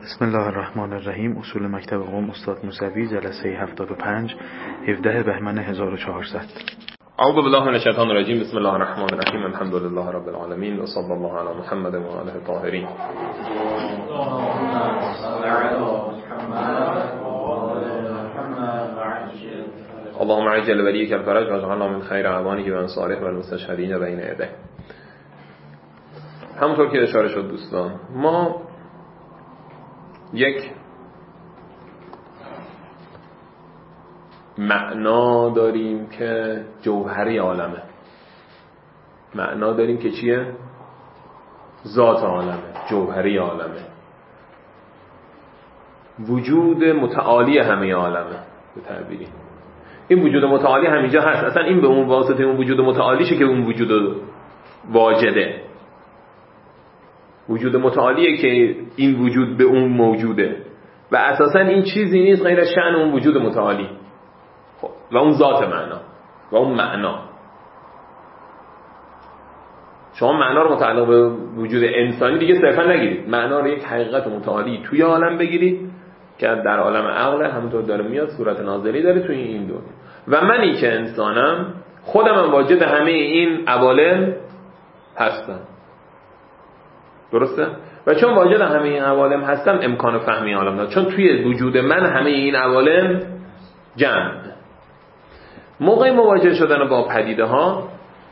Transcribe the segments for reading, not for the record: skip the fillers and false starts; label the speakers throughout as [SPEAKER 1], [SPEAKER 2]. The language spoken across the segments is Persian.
[SPEAKER 1] بسم الله الرحمن الرحیم. اصول مکتب قم استاد موسوی، جلسه 75 17 بهمن 1400.
[SPEAKER 2] اعوذ بالله من الشیطان الرجیم. بسم الله الرحمن الرحیم. الحمد لله رب العالمین و صلی الله علی محمد و آله الطاهرین. اللهم عجل ولیک الفرج واجعلنا من خیر اعوانه و انصاره و المستشهدین بین یدیه. همونطور که اشاره شد دوستان، ما یک معنا داریم که جوهری عالمه، معنا داریم که چیه؟ ذات عالمه، جوهری عالمه، وجود متعالی همه عالمه. به تعبیری این وجود متعالی همینجا هست، اصلا این به اون واسطه اون وجود متعالیشه که اون وجود واجده، وجود متعالیه که این وجود به اون موجوده و اساسا این چیزی نیست غیر شأن اون وجود متعالی. خب و اون ذات معنا و اون معنا، شما معنا رو متعلق به وجود انسانی دیگه صرفا نگیرید، معنا رو یک حقیقت متعالی توی عالم بگیرید که در عالم عقل همونطور داره میاد، صورت ناظری داره توی این دنیا و منی که انسانم خودم واجد همه این عوالم هستم. درسته؟ و چون واجد همه این عوالم هستم امکان فهمی عالم دارم، چون توی وجود من همه این عوالم جمع. موقع مواجه شدن با پدیده ها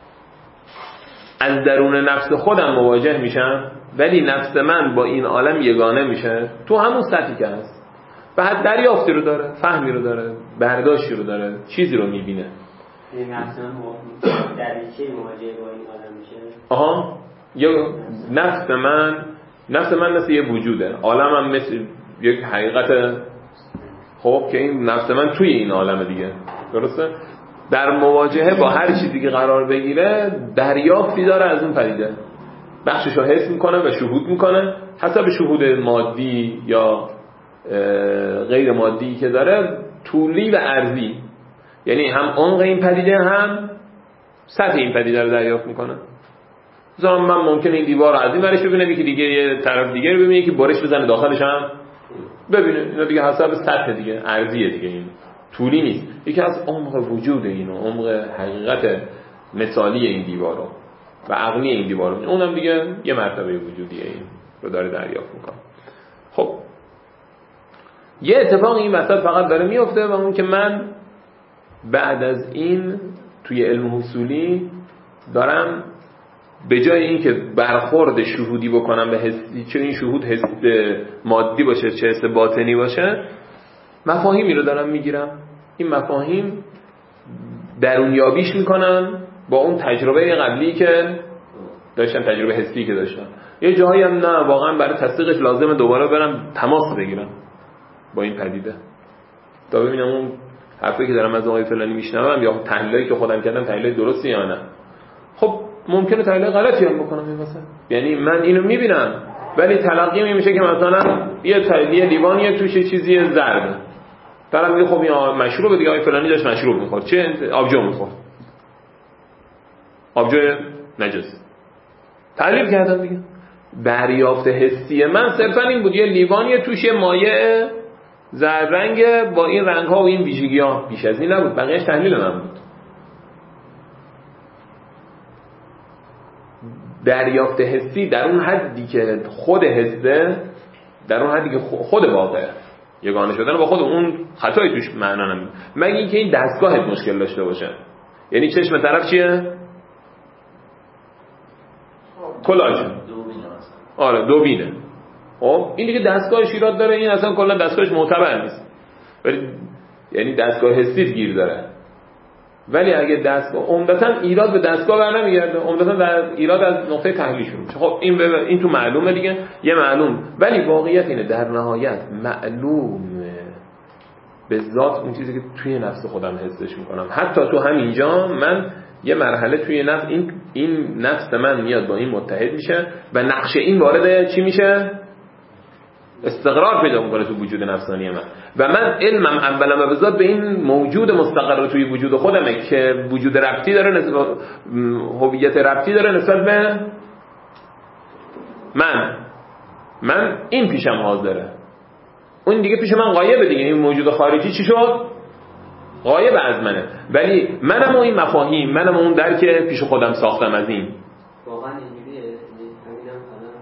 [SPEAKER 2] از درون نفس خودم مواجه میشم، ولی نفس من با این عالم یگانه میشه تو همون سطحی که هست، بعد دریافتی رو داره، فهمی رو داره، برداشتی رو داره، چیزی رو میبینه.
[SPEAKER 3] نفس من دریچه مواجه با این عالم میشه.
[SPEAKER 2] یا نفس من مثل یه وجوده، عالمم مثل یک حقیقت، خب که این نفس من توی این عالم دیگه. درسته؟ در مواجهه با هر چیزی که قرار بگیره دریافتی داره از اون پدیده، بخشش رو حس میکنه و شهود میکنه حسب شهود مادی یا غیر مادی که داره، طولی و عرضی، یعنی هم عمق این پدیده هم سطح این پدیده رو دریافت میکنه. مثلا من ممکنه این دیوار رو از این ورش ببینم، یکی دیگه یه طرف دیگه رو ببینه، یکی بارش بزنه داخلش هم ببینه. اینا دیگه حسب سطح دیگه، عرضیه دیگه، این طولی نیست. یکی از عمق وجود اینو، عمق حقیقت مثالی این دیوارو و عقلی این دیوارو، اونم دیگه یه مرتبه وجودیه، این رو داره دریافت میکنه. خب یه اتفاق این وسط فقط داره میفته و اون که من بعد از این توی علم حصولی دارم به جای این که برخورد شهودی بکنم به حسی، چه این شهود حس مادی باشه چه حس باطنی باشه، مفاهیمی رو دارم میگیرم. این مفاهیم درونیابیش میکنم با اون تجربه قبلی که داشتم، تجربه حسی که داشتم. یه جایی هم نه، واقعا برای تصدیقش لازمه دوباره برم تماس بگیرم با این پدیده تا ببینم اون حرفی که دارم از آقای فلانی میشنوم یا تحلیلی که خودم کردم تحلیل درستی یا نه. خب ممکنه تحلیل غلطی هم بکنم این واسه، یعنی من اینو میبینم ولی تلقی میشه که مثلا یه لیوانیه توش چیزی زرده، طرف میگه خب این مشروب دیگه، آقای فلانی داشت مشروب میخورد، چه آبجو میخورد، آبجو نجس، تحلیل کردم دیگه. دریافت حسی من صرفا این بود، یه لیوانیه توش یه مایع زرد با این رنگ ها و این ویژگی ها، بیش از این نبود، بقیه‌اش تحلیل من بود. دریافت حسی در اون حدی که خود حسه، در اون حدی که خود واقعه، یگانه شدن با خود، اون خطایی توش معنا نمیده، مگه اینکه این دستگاهت مشکل داشته باشه. یعنی چشم طرف چیه؟ کلاژ. آره دوبینه. خب این دیگه دستگاهش ایراد داره، این اصلا کلا دستگاهش معتبر نیست، ولی یعنی دستگاه حسی گیر داره. ولی اگه دستگاه عمدتاً ایراد به دستگاه برنمیگرده، عمدتاً در ایراد از نقطه تحلیل شروع میشه. خب این تو معلومه دیگه، یه معلوم، ولی واقعیت اینه در نهایت معلومه به ذات اون چیزی که توی نفس خودم حسش میکنم. حتی تو همینجا من یه مرحله توی نفس، این نفس من میاد با این متحد میشه و نقش این وارد چی میشه؟ استقرار پیدا میکنه تو وجود نفسانی من، و من علمم اولا و بذات به این موجود مستقر توی وجود خودمه که وجود ربطی داره، نسبت هویت ربطی داره نسبت به من این پیشم حاضره. اون دیگه پیش من غایبه دیگه. این موجود خارجی چی شد؟ غایب از منه. ولی منم و این مفاهیم، منم و اون درک پیش خودم ساختم از این.
[SPEAKER 3] واقعا اینجوریه. همینم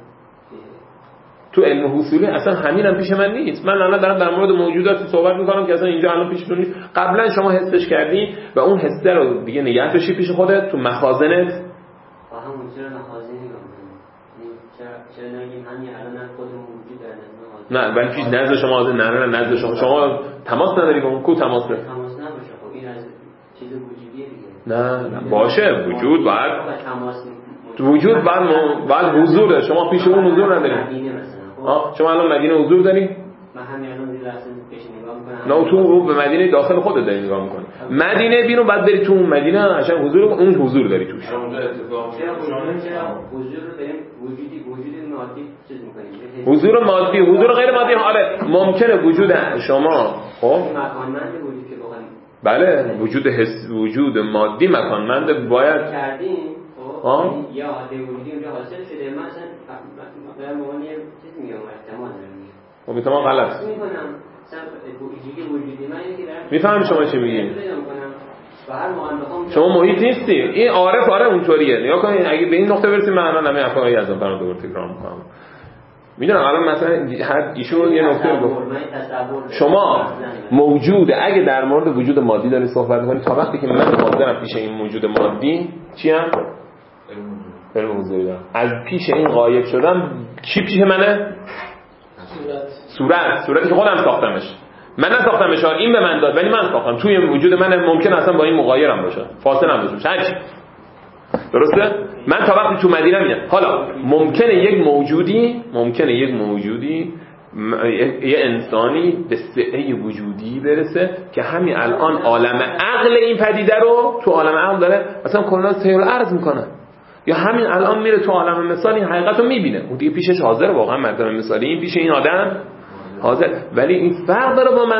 [SPEAKER 2] تو علم حصولی اصلا همینم پیش من نیست. من الان دارم در مورد موجودات صحبت میکنم که اصلا اینجا الان پیشتون نیست. قبلا شما حسش کردی و اون حسه رو دیگه نگه داشتی پیش خودت تو مخازنت.
[SPEAKER 3] با همون چرا مخازن نگاه کنیم؟ چرا نگیم همین الان خودمون وجود داره؟
[SPEAKER 2] نه ولی پیش نزد شما نه نزد شما تماس نداری با اون کو تماس داری؟
[SPEAKER 3] تماس نباشه. خب این از چیز وجودیه دیگه.
[SPEAKER 2] نه باشه وجود باید وجود باید حضور داره. شما پیش اون حضور نداری. شما الان مدینه حضور داری؟
[SPEAKER 3] من همین الان دیگه اصلا پیش نگاه میکنم.
[SPEAKER 2] نه تو به مدینه داخل خودت داری نگاه میکنی. مدینه بیرون بعد بری تو اون مدینه عشان اون حضور داری توش.
[SPEAKER 3] اونجا اتفاق حضور رو داریم وجود مادی چیز میکنیم.
[SPEAKER 2] حضور مادی، حضور غیر مادی آره ممکنه وجود شما خب
[SPEAKER 3] مکانمند وجود که بخوایم
[SPEAKER 2] بله وجود حس وجود مادی مکانمند باید
[SPEAKER 3] کردیم. خب یا عادی وجودی اونجا حاصل شده. مثلا در معنی چیز میگم احتمال داره.
[SPEAKER 2] خب احتمال غلط
[SPEAKER 3] میکنم مثلا وجودی من اینکه دارم
[SPEAKER 2] میفهم شما چی میگی.
[SPEAKER 3] شما
[SPEAKER 2] محیط نیستی. این عارف آره اونطوریه. نگاه کنید اگه به این نقطه برسیم من الان همه افکاری از اون برام دوباره تکرار میکنم. میدونم الان مثلا هر ایشون یه نکته گفت شما موجود اگه در مورد وجود مادی داری صحبت می‌کنی تا وقتی که من حاضرم پیش این موجود مادی چی ام علم حضوری دارم از پیش این غایب شدم چی پیش منه؟ صورتی که خودم ساختمش. من نساختمش این به من داد ولی من ساختم. توی وجود من ممکن اصلا با این مغایرم باشه فاصله هم باشه هرچی. درسته؟ من تا وقتی تو مدینه میام حالا ممکنه یک موجودی یه انسانی به سعه وجودی برسه که همین الان عالم عقل این پدیده رو تو عالم عقل داره مثلا کلا سیر الارض میکنه یا همین الان میره تو عالم مثال این حقیقت رو میبینه. اون دیگه پیشش حاضر واقعا مردم مثالی این پیش این آدم حاضر. ولی این فرق داره با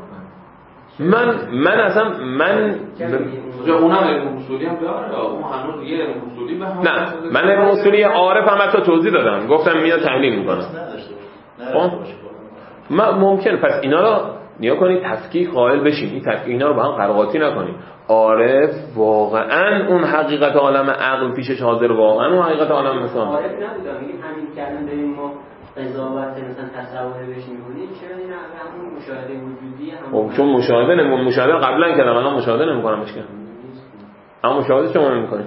[SPEAKER 2] من اصلا
[SPEAKER 4] اونم علم اصولی هم داره. اون هنوز یه علم اصولی به هم
[SPEAKER 2] نه من علم اصولی عارف هم حتی توضیح دادم گفتم میاد تحلیل میکنم. ممکن پس اینا رو نیا کنید تفکیک قائل بشین. این تفکیک اینا رو با هم قرقاتی نکنید. عارف واقعا اون حقیقت عالم عقل پیشش حاضر واقعا اون حقیقت عالم مثلا
[SPEAKER 3] عارف نبودم. میگیم همین کردن بریم ما قضاوت مثلا تصور بهش می‌کنیم چرا این همون مشاهده وجودی هم
[SPEAKER 2] چون مشاهده قبلا کردم الان مشاهده نمی‌کنم که اما مشاهده شما نمی‌کنید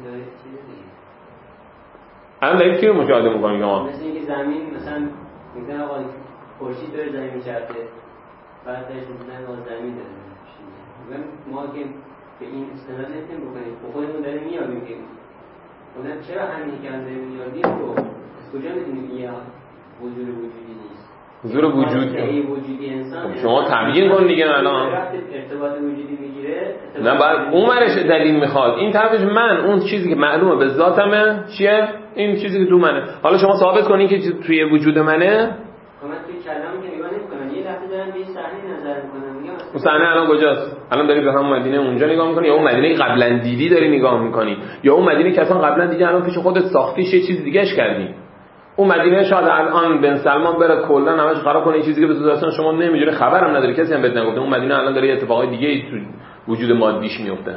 [SPEAKER 2] الان دارید چی رو مشاهده می‌کنید شما؟
[SPEAKER 3] مثل اینکه زمین مثلا میگن آقا خورشید داره زمین می‌چرخه بعد میگن آقا زمین داره میگن ما که به این استناد نمی‌کنیم خودمون داریم می‌یابیم که اونم چرا همین که داریم می‌یابیم رو از کجا می‌دونیم یا حضور وجودی نیست.
[SPEAKER 2] حضور
[SPEAKER 3] وجودی انسان
[SPEAKER 2] شما تبیین کن دیگه الان
[SPEAKER 3] ارتباط وجودی میگیره
[SPEAKER 2] نه بعد اون ورش دلیل میخواد این طرفش من اون چیزی که معلومه به ذاتمه چیه این چیزی که تو منه. حالا شما ثابت کنین که توی وجود منه.
[SPEAKER 3] من توی کلام که نگاه نمی‌کنم یه لحظه دارم به صحنه نظر می‌کنم میگم
[SPEAKER 2] اون صحنه الان کجاست؟ الان داری به همون مدینه اونجا نگاه می‌کنی یا اون مدینه قبلا دیدی داری نگاه می‌کنی یا اون مدینه که اصلا قبلا دیدی الان پیش خودت ساختیش یه چیز دیگه‌اش کردی. اون مدینه شاید الان بن سلمان بره کلا همش خراب کنه این چیزی که به تو اصلا شما نمی‌دونی خبرم نداری کسی هم بهت نگفته. اون مدینه الان داره اتفاقای دیگه‌ای تو وجود مادیش میفته.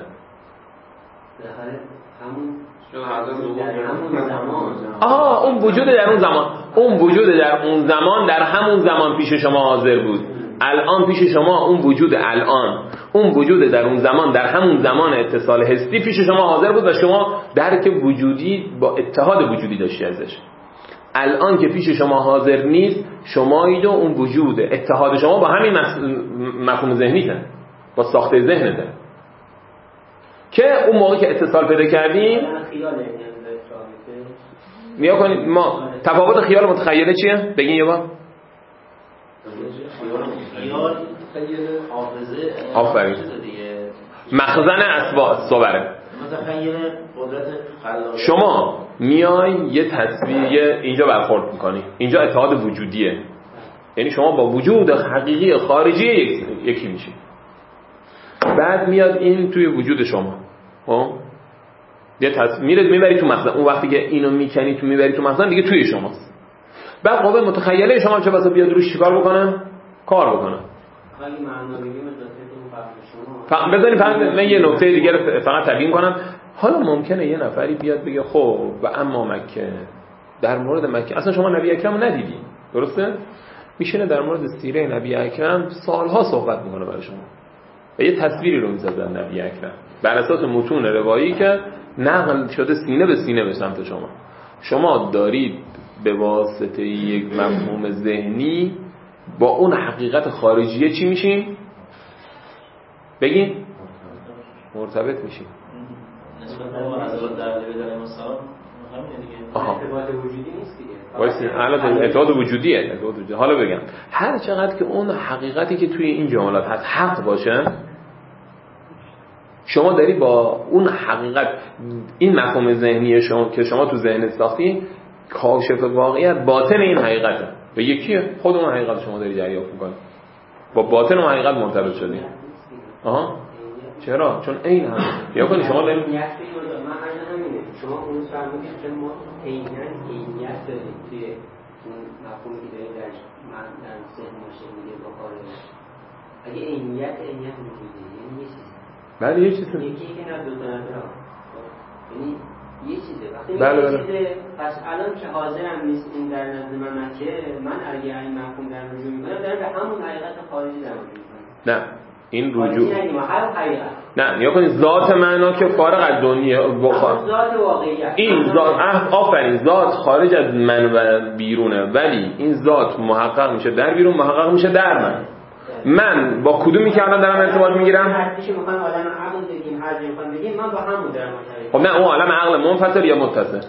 [SPEAKER 2] اون وجود در اون زمان در همون زمان پیش شما حاضر بود. الان پیش شما اون وجود اون وجود در اون زمان در همون زمان اتصال حسی پیش شما حاضر بود و شما درک وجودی با اتحاد وجودی داشتی ازش. الان که پیش شما حاضر نیست شمایید و اون وجود اتحاد شما با همین مفهوم ذهنیته با ساخته ذهنته که اون موقع که اتصال پیدا کردیم نیا کنید ما تفاوت خیال و متخیله چیه؟ بگین یه بار.
[SPEAKER 4] خیال متخیل حافظه
[SPEAKER 2] آفرین مخزن صبره.
[SPEAKER 4] متخیل قدرت خلاقیت.
[SPEAKER 2] شما میای یه تصویر اینجا برخورد میکنی اینجا اتحاد وجودیه یعنی شما با وجود حقیقی خارجی یکی میشی. بعد میاد این توی وجود شما یه تصویر میبری تو مخزن. اون وقتی که اینو میکنی تو میبری تو مخزن دیگه توی شماست. بعد قوه متخیله شما چه بسا بیاد روش چیکار بکنه؟ کار بکنه.
[SPEAKER 3] اگه معنا بگیم اضافه
[SPEAKER 2] بذارید من یه نکته دیگه رو فقط تبیین کنم. حالا ممکنه یه نفری بیاد بگه خب و اما مکه، در مورد مکه اصلا شما نبی اکرم رو ندیدی، درسته؟ میشینه در مورد سیره نبی اکرم سالها صحبت میکنه برای شما و یه تصویری رو میسازه از نبی اکرم بر اساس متون روایی که نقل شده سینه به سینه به سمت شما. شما دارید به واسطه یک مفهوم ذهنی با اون حقیقت خارجیه چی میشین؟ بگین؟ مرتبط میشین.
[SPEAKER 5] نسبت به حضرت دهلوی علیه السلام همینه دیگه.
[SPEAKER 3] ارتباط وجودی نیست دیگه.
[SPEAKER 2] وایسین الان ارتباط وجودیه. حالا بگم هر چقدر که اون حقیقتی که توی این جملات هست حق باشه، شما داری با اون حقیقت این مفهوم ذهنی شما که شما تو ذهنت ساختی کاشف واقعیت باطن این حقیقته و یکیه. خود اون حقیقت شما داری دریافت می‌کنی، با باطن اون حقیقت مرتبط شدی. آها چرا؟ چون این هم یا کنی شما دارید
[SPEAKER 3] من همینه. شما اون فرمودید که ما عینیت داریم توی اون مفهومی که دارید در ذهن باشه میگه با خارج. اگه عینیت وجودی یعنی یه چیز.
[SPEAKER 2] بله یه چیزه.
[SPEAKER 3] یکی که نه دو تا نداره. یعنی یه چیزه. وقتی
[SPEAKER 2] بله.
[SPEAKER 3] چیزه پس الان که حاضرم نیست این در نزد من که من اگه این مفهوم در رجوع میکنم دارم به همون حقیقت خارجی در رجوع میکنم.
[SPEAKER 2] نه این رجوع نه نیا کنید ذات معنا که فارغ از دنیا
[SPEAKER 3] ذات واقعیت
[SPEAKER 2] این ذات آفرین ذات خارج از من و بیرونه، ولی این ذات محقق میشه در بیرون، محقق میشه در من با کدومی که الان دارم ارتباط میگیرم؟
[SPEAKER 3] هر چیزی میخوام عالم عقل بگیم هر چیزی میخوام بگیم من با همون دارم
[SPEAKER 2] خب نه اون عالم عقل منفصل یا متصل؟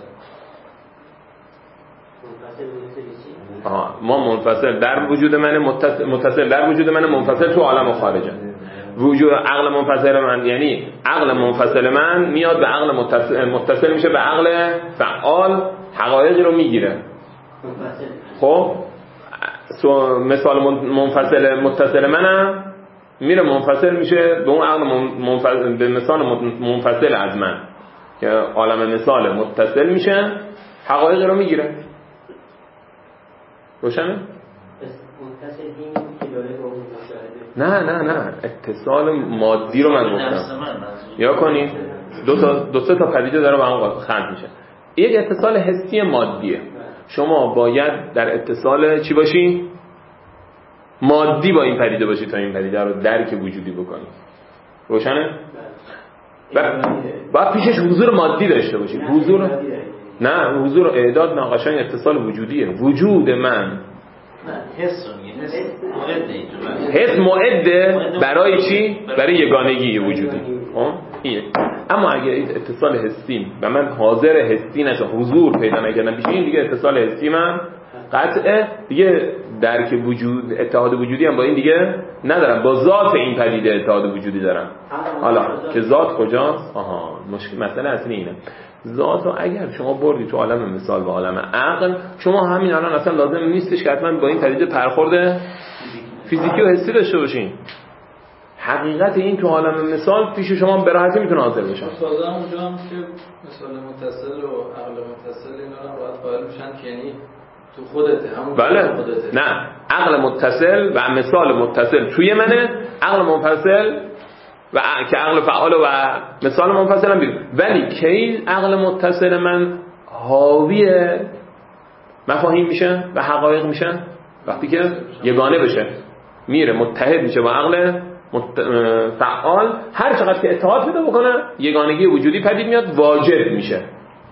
[SPEAKER 2] ما منفصل در وجود من، متصل در وجود من، منفصل تو عالم خارجه. وجود عقل منفصل من یعنی عقل منفصل من میاد به عقل متصل میشه به عقل فعال، حقایقی رو میگیره. خب مثال منفصل متصل منم میره منفصل میشه به اون عقل منفصل، به مثال منفصل از من که عالم مثال متصل میشه، حقایقی رو میگیره. روشنه؟ نه اتصال مادی رو من گفتم. یا کنید دو سه تا پدیده داره با هم خلط میشه. یک اتصال حسی مادیه. شما باید در اتصال چی باشی؟ مادی با این پدیده باشی تا این پدیده رو درک وجودی بکنی. روشنه؟ باید پیشش حضور مادی داشته باشی. حضور اعداد ناقشان اتصال وجودیه. وجود من حس معده برای چی؟ برای یگانگی وجودی. اینه. اما اگه اتصال حسی و من حاضر حسی نشه، حضور پیدا نکردم پیش این، دیگه اتصال حسی من قطعه، دیگه درک وجود، اتحاد وجودی هم با این دیگه ندارم، با ذات این پدیده اتحاد وجودی دارم. حالا که ذات کجاست؟ مشکل مسئله اصلی اینه. ذات رو اگر شما بردی تو عالم مثال و عالم عقل، شما همین الان اصلا لازم نیستش که حتما با این پدیده برخورد فیزیکی و حسی داشته باشین. حقیقت این تو عالم مثال پیش شما به راحتی میتونه حاضر بشه.
[SPEAKER 5] تازه اونجا هم که مثال متصل و عقل متصل اینا هم باید قائل میشن که یعنی تو خودته، همون
[SPEAKER 2] بله.
[SPEAKER 5] خودته.
[SPEAKER 2] نه عقل متصل و مثال متصل توی منه، عقل منفصل و که عقل فعال و مثال منفصل هم بیرون. ولی کی عقل متصل من حاوی مفاهیم میشه و حقایق میشه؟ وقتی که یگانه بشه، میره متحد میشه با عقل فعال، هر چقدر که اتحاد پیدا بکنه یگانگی وجودی پدید میاد، واجد میشه.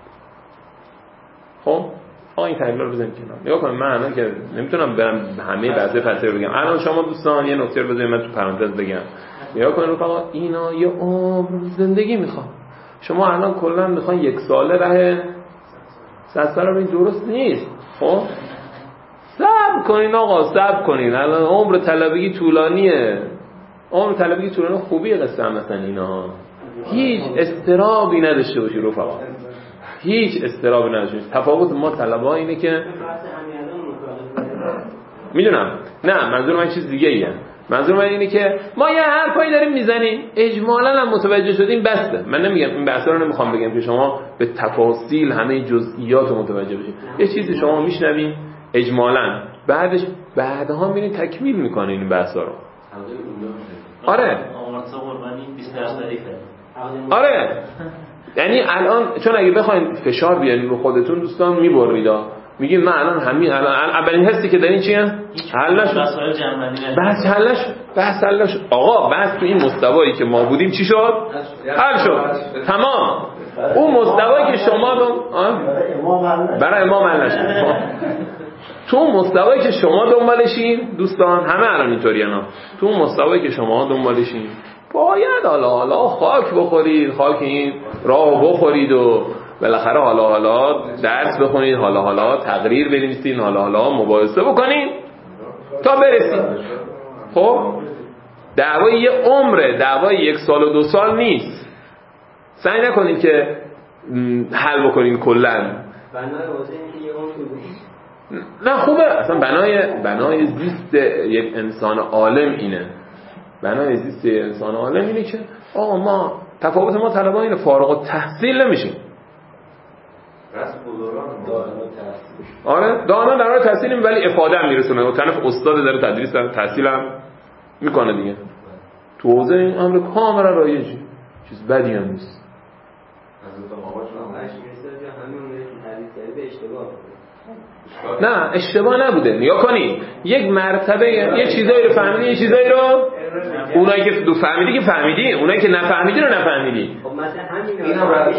[SPEAKER 2] خب این تحلیل رو بزنید کنار. نگاه کنید، من الان که نمیتونم برم همه بحث فلسفی رو بگم. الان شما دوستان یه نکته رو بذارید من تو پرانتز بگم. نگاه کنید رفقا، اینا یه عمر زندگی میخوان. شما الان کلا میخوان یک ساله راه 100 سال رو، این درست نیست. خب صبر کنین آقا، صبر کنین. الان عمر طلبگی طولانیه. عمر طلبگی طولانی خوبیه قصه هم مثلا اینا. هیچ استرابی نداشته باشی رفقا. هیچ استرابی نداشته باشی. تفاوت ما طلبا اینه که میدونم، نه منظور من چیز دیگه ایه. منظور من اینه که ما یه حرفایی داریم میزنیم، اجمالاً هم متوجه شدیم، بسته. من نمیگم این بحثا رو نمیخوام بگم که شما به تفاصیل همه جزئیات رو متوجه بشید. یه چیزی شما میشنوین اجمالاً، بعدش بعدها میرین تکمیل میکنه این بحثا رو. آره
[SPEAKER 6] آمارتسا قربانی 20%
[SPEAKER 2] آره یعنی الان چون اگه بخواید فشار بیارین رو خودتون دوستان میبریدا، میگین من الان اولین حسی که دارین چیه؟ حلش بحث حلش آقا بحث تو این مستوایی که ما بودیم چی شد؟ حل شد تمام. اون مستوایی که شما برای امام حل نشد، تو اون مستوایی که شما دنبالشین دوستان همه الان اینطوریه، تو اون مستوایی که شما دنبالشین باید حالا خاک بخورید، خاک این راه بخورید و بالاخره حالا درس بخونید، حالا تقریر بنویسید، حالا مباحثه بکنید تا برسید. خب دعوای یه عمره، دعوای 1 سال و 2 سال نیست. سعی نکنید که حل بکنید کلا. نه خوبه اصلا بنای زیست یک انسان عالم اینه. بنای زیست یک انسان عالم اینه که آقا ما تفاوت ما طلبان اینه، فارغ التحصیل نمیشیم. آره دائما در حال تحصیلیم ولی افاده هم میرسونه و طرف استاد داره تدریس هم تحصیل هم میکنه دیگه. تو حوزه این امر کاملا رایجه، چیز بدی هم نیست. نه اشتباه نبوده. نگاه کنی یک مرتبه یه چیزایی رو فهمیدی، یه چیزایی رو اونایی که دو فهمیدی که فهمیدی، اونایی که نفهمیدی رو نفهمیدی.
[SPEAKER 3] خب مثلا همین
[SPEAKER 4] اینا برای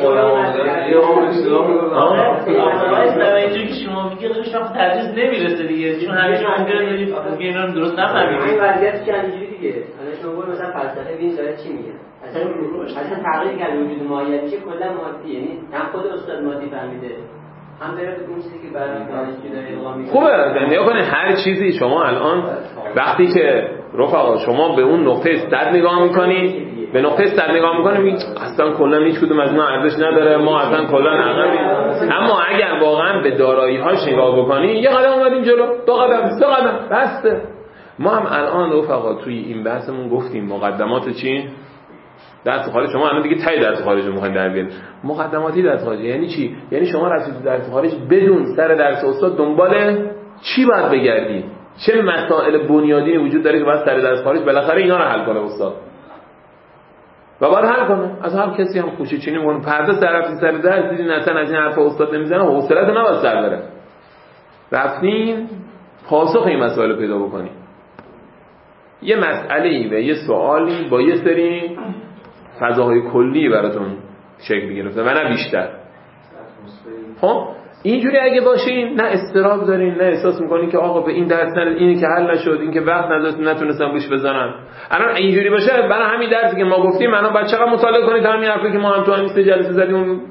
[SPEAKER 6] اینجوری که شما میگید خودش وقت تدریس نمیرسه دیگه، چون همیشه ممکنه اینا رو درست نفهمید.
[SPEAKER 3] این وضعیت چه اینجوری دیگه. الان شما گفتید مثلا فلسفه ببین داره چی میگه. اصلا تغییر کرد وجود ماهیت میشه کلا مادی، یعنی هم خود استاد مادی فهمیده هم داره اون چیزی که برای دانشجو داره القا میکنه.
[SPEAKER 2] خوبه نگاه کنید هر چیزی شما الان وقتی که رفقا شما به اون نقطه صد نگاه میکنید، به نقطه صد نگاه میکنید میگید اصلا کلا هیچ کدوم از اینا ارزش نداره، ما اصلا کلا عقبیم. اما اگر واقعا به دارایی‌هاش نگاه بکنید یه قدم اومدیم جلو، 2 قدم 3 قدم بسته. ما هم الان رفقا توی این بحثمون گفتیم مقدمات چی؟ درس خارج. شما الان دیگه تای درس خارج رو می‌خواید در بیارید. مقدماتی درس خارج یعنی چی؟ یعنی شما رفتید تو درس خارج بدون سر درس استاد دنبال چی باید بگردید؟ چه مسائل بنیادینی وجود داره که باید سر درس خارج بالاخره اینا رو حل کنه استاد. و باید حل کنه. از هر کسی هم خوشی چینی مون پرده سر درس دیدین اصلا از این حرف استاد نمیزنه، حوصله‌تون نباید سر بره. رفتین پاسخ این مسائل پیدا بکنید. یه مسئله‌ای و یه سوالی با یه سری فضاهای کلی براتون شکل گرفته و نه بیشتر. خب اینجوری اگه باشین نه استراب دارین، نه احساس میکنین که آقا به این درس اینی که حل نشد، این که وقت نتونستم روش بزنم. الان اینجوری باشه برای همین درسی که ما گفتیم الان بعد چقدر مطالعه کنید همین حرفی که ما هم تو همین 3 جلسه زدیم.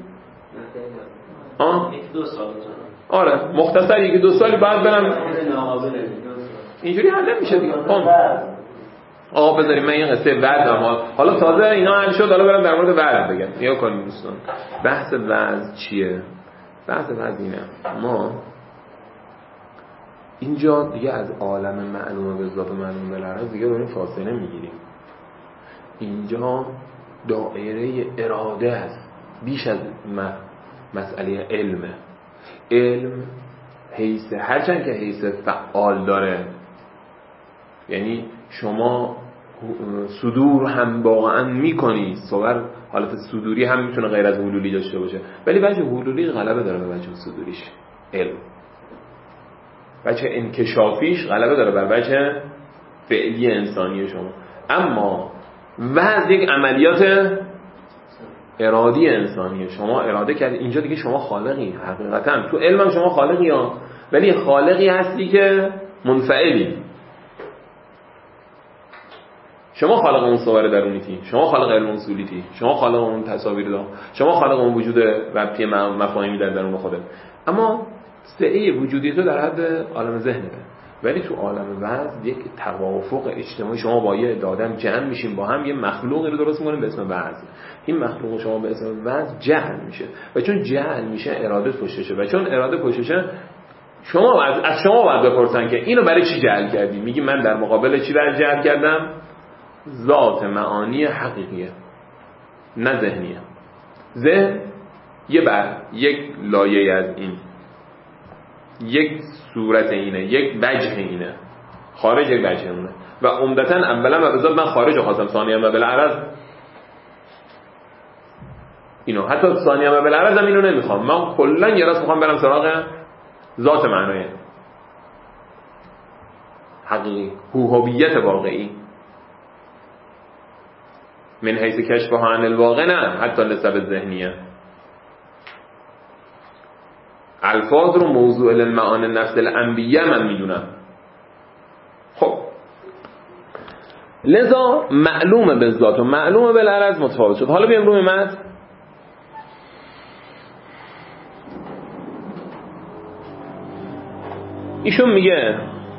[SPEAKER 6] 1-2 سال.
[SPEAKER 2] آره مختصر 1-2 سالی بعد برم اینجوری حل نمیشه دیگه. آقا بذاریم من این قصه وضع حالا تازه اینا حل شد، حالا برم در مورد وضع بگم. یا کنیم دوستان بحث وضع چیه؟ بحث وضع اینه ما اینجا دیگه از عالم معلومه به اضافه معلومه بالعرض دیگه داریم فاصله میگیریم. اینجا دایره اراده است بیش از مسئله علمه. علم حیث هرچند که حیث فعال داره، یعنی شما صدور هم واقعا میکنی، صور حالت صدوری هم میتونه غیر از حلولی داشته باشه، ولی وجه حلولی غلبه داره بر وجه صدوریش. علم وجه انکشافیش غلبه داره بر وجه فعلی انسانی شما. اما وضع یک عملیات ارادی انسانیه. شما اراده کردی اینجا دیگه شما خالقی. حقیقتا تو علم هم شما خالقی ها، ولی خالقی هستی که منفعلی. شما خالق اون صور درونیتی، شما خالق علم اصولیتی، شما خالق اون تصاویر دا، شما خالق اون وجود ربطی مفاهیمی در درون خودت. اما سعی وجودی تو در حد عالم ذهنته، ولی تو عالم وضع یک توافق اجتماعی شما با یه آدم جمع میشین، با هم یه مخلوقی رو درست میکنین به اسم وضع. این مخلوق شما به اسم وضع جعل میشه و چون جعل میشه اراده پشتشه و چون اراده پشتشه شما از شما باید بپرسن که اینو برای چی جعل کردی. میگی من در مقابل چی برای جعل کردم؟ ذات معانی حقیقیه نه ذهنیه. ذهن یک لایه از این، یک صورت اینه، یک وجه اینه، خارج یک وجه مونه و عمدتاً اولا و بذات من خارج رو خواستم، ثانیاً و بالعرض اینو، حتی ثانیاً و بالعرض هم اینو نمیخوام، من کلاً یه راست میخوام برم سراغ ذات معنای حقیقی، هویت واقعی من حیث کشفها عن الواقع، نه حتی نسب ذهنیه. الفاظ رو موضوع للمعانی نفس الانبیاء من میدونم. خب لذا معلومه به ذات و معلومه بالعرض متفاوت شد. حالا بیام روی متن. ایشون میگه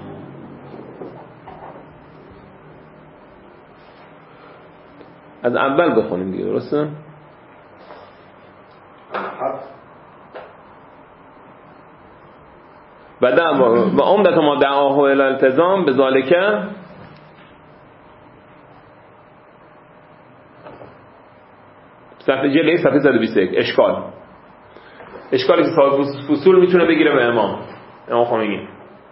[SPEAKER 2] از اول بخونیم دیگه، درسته؟ و عمدت ما دعاه الی التزام به ذالک صفحه جلد صفحه 121. اشکالی که صاحب فصول میتونه بگیره به امام خمینی.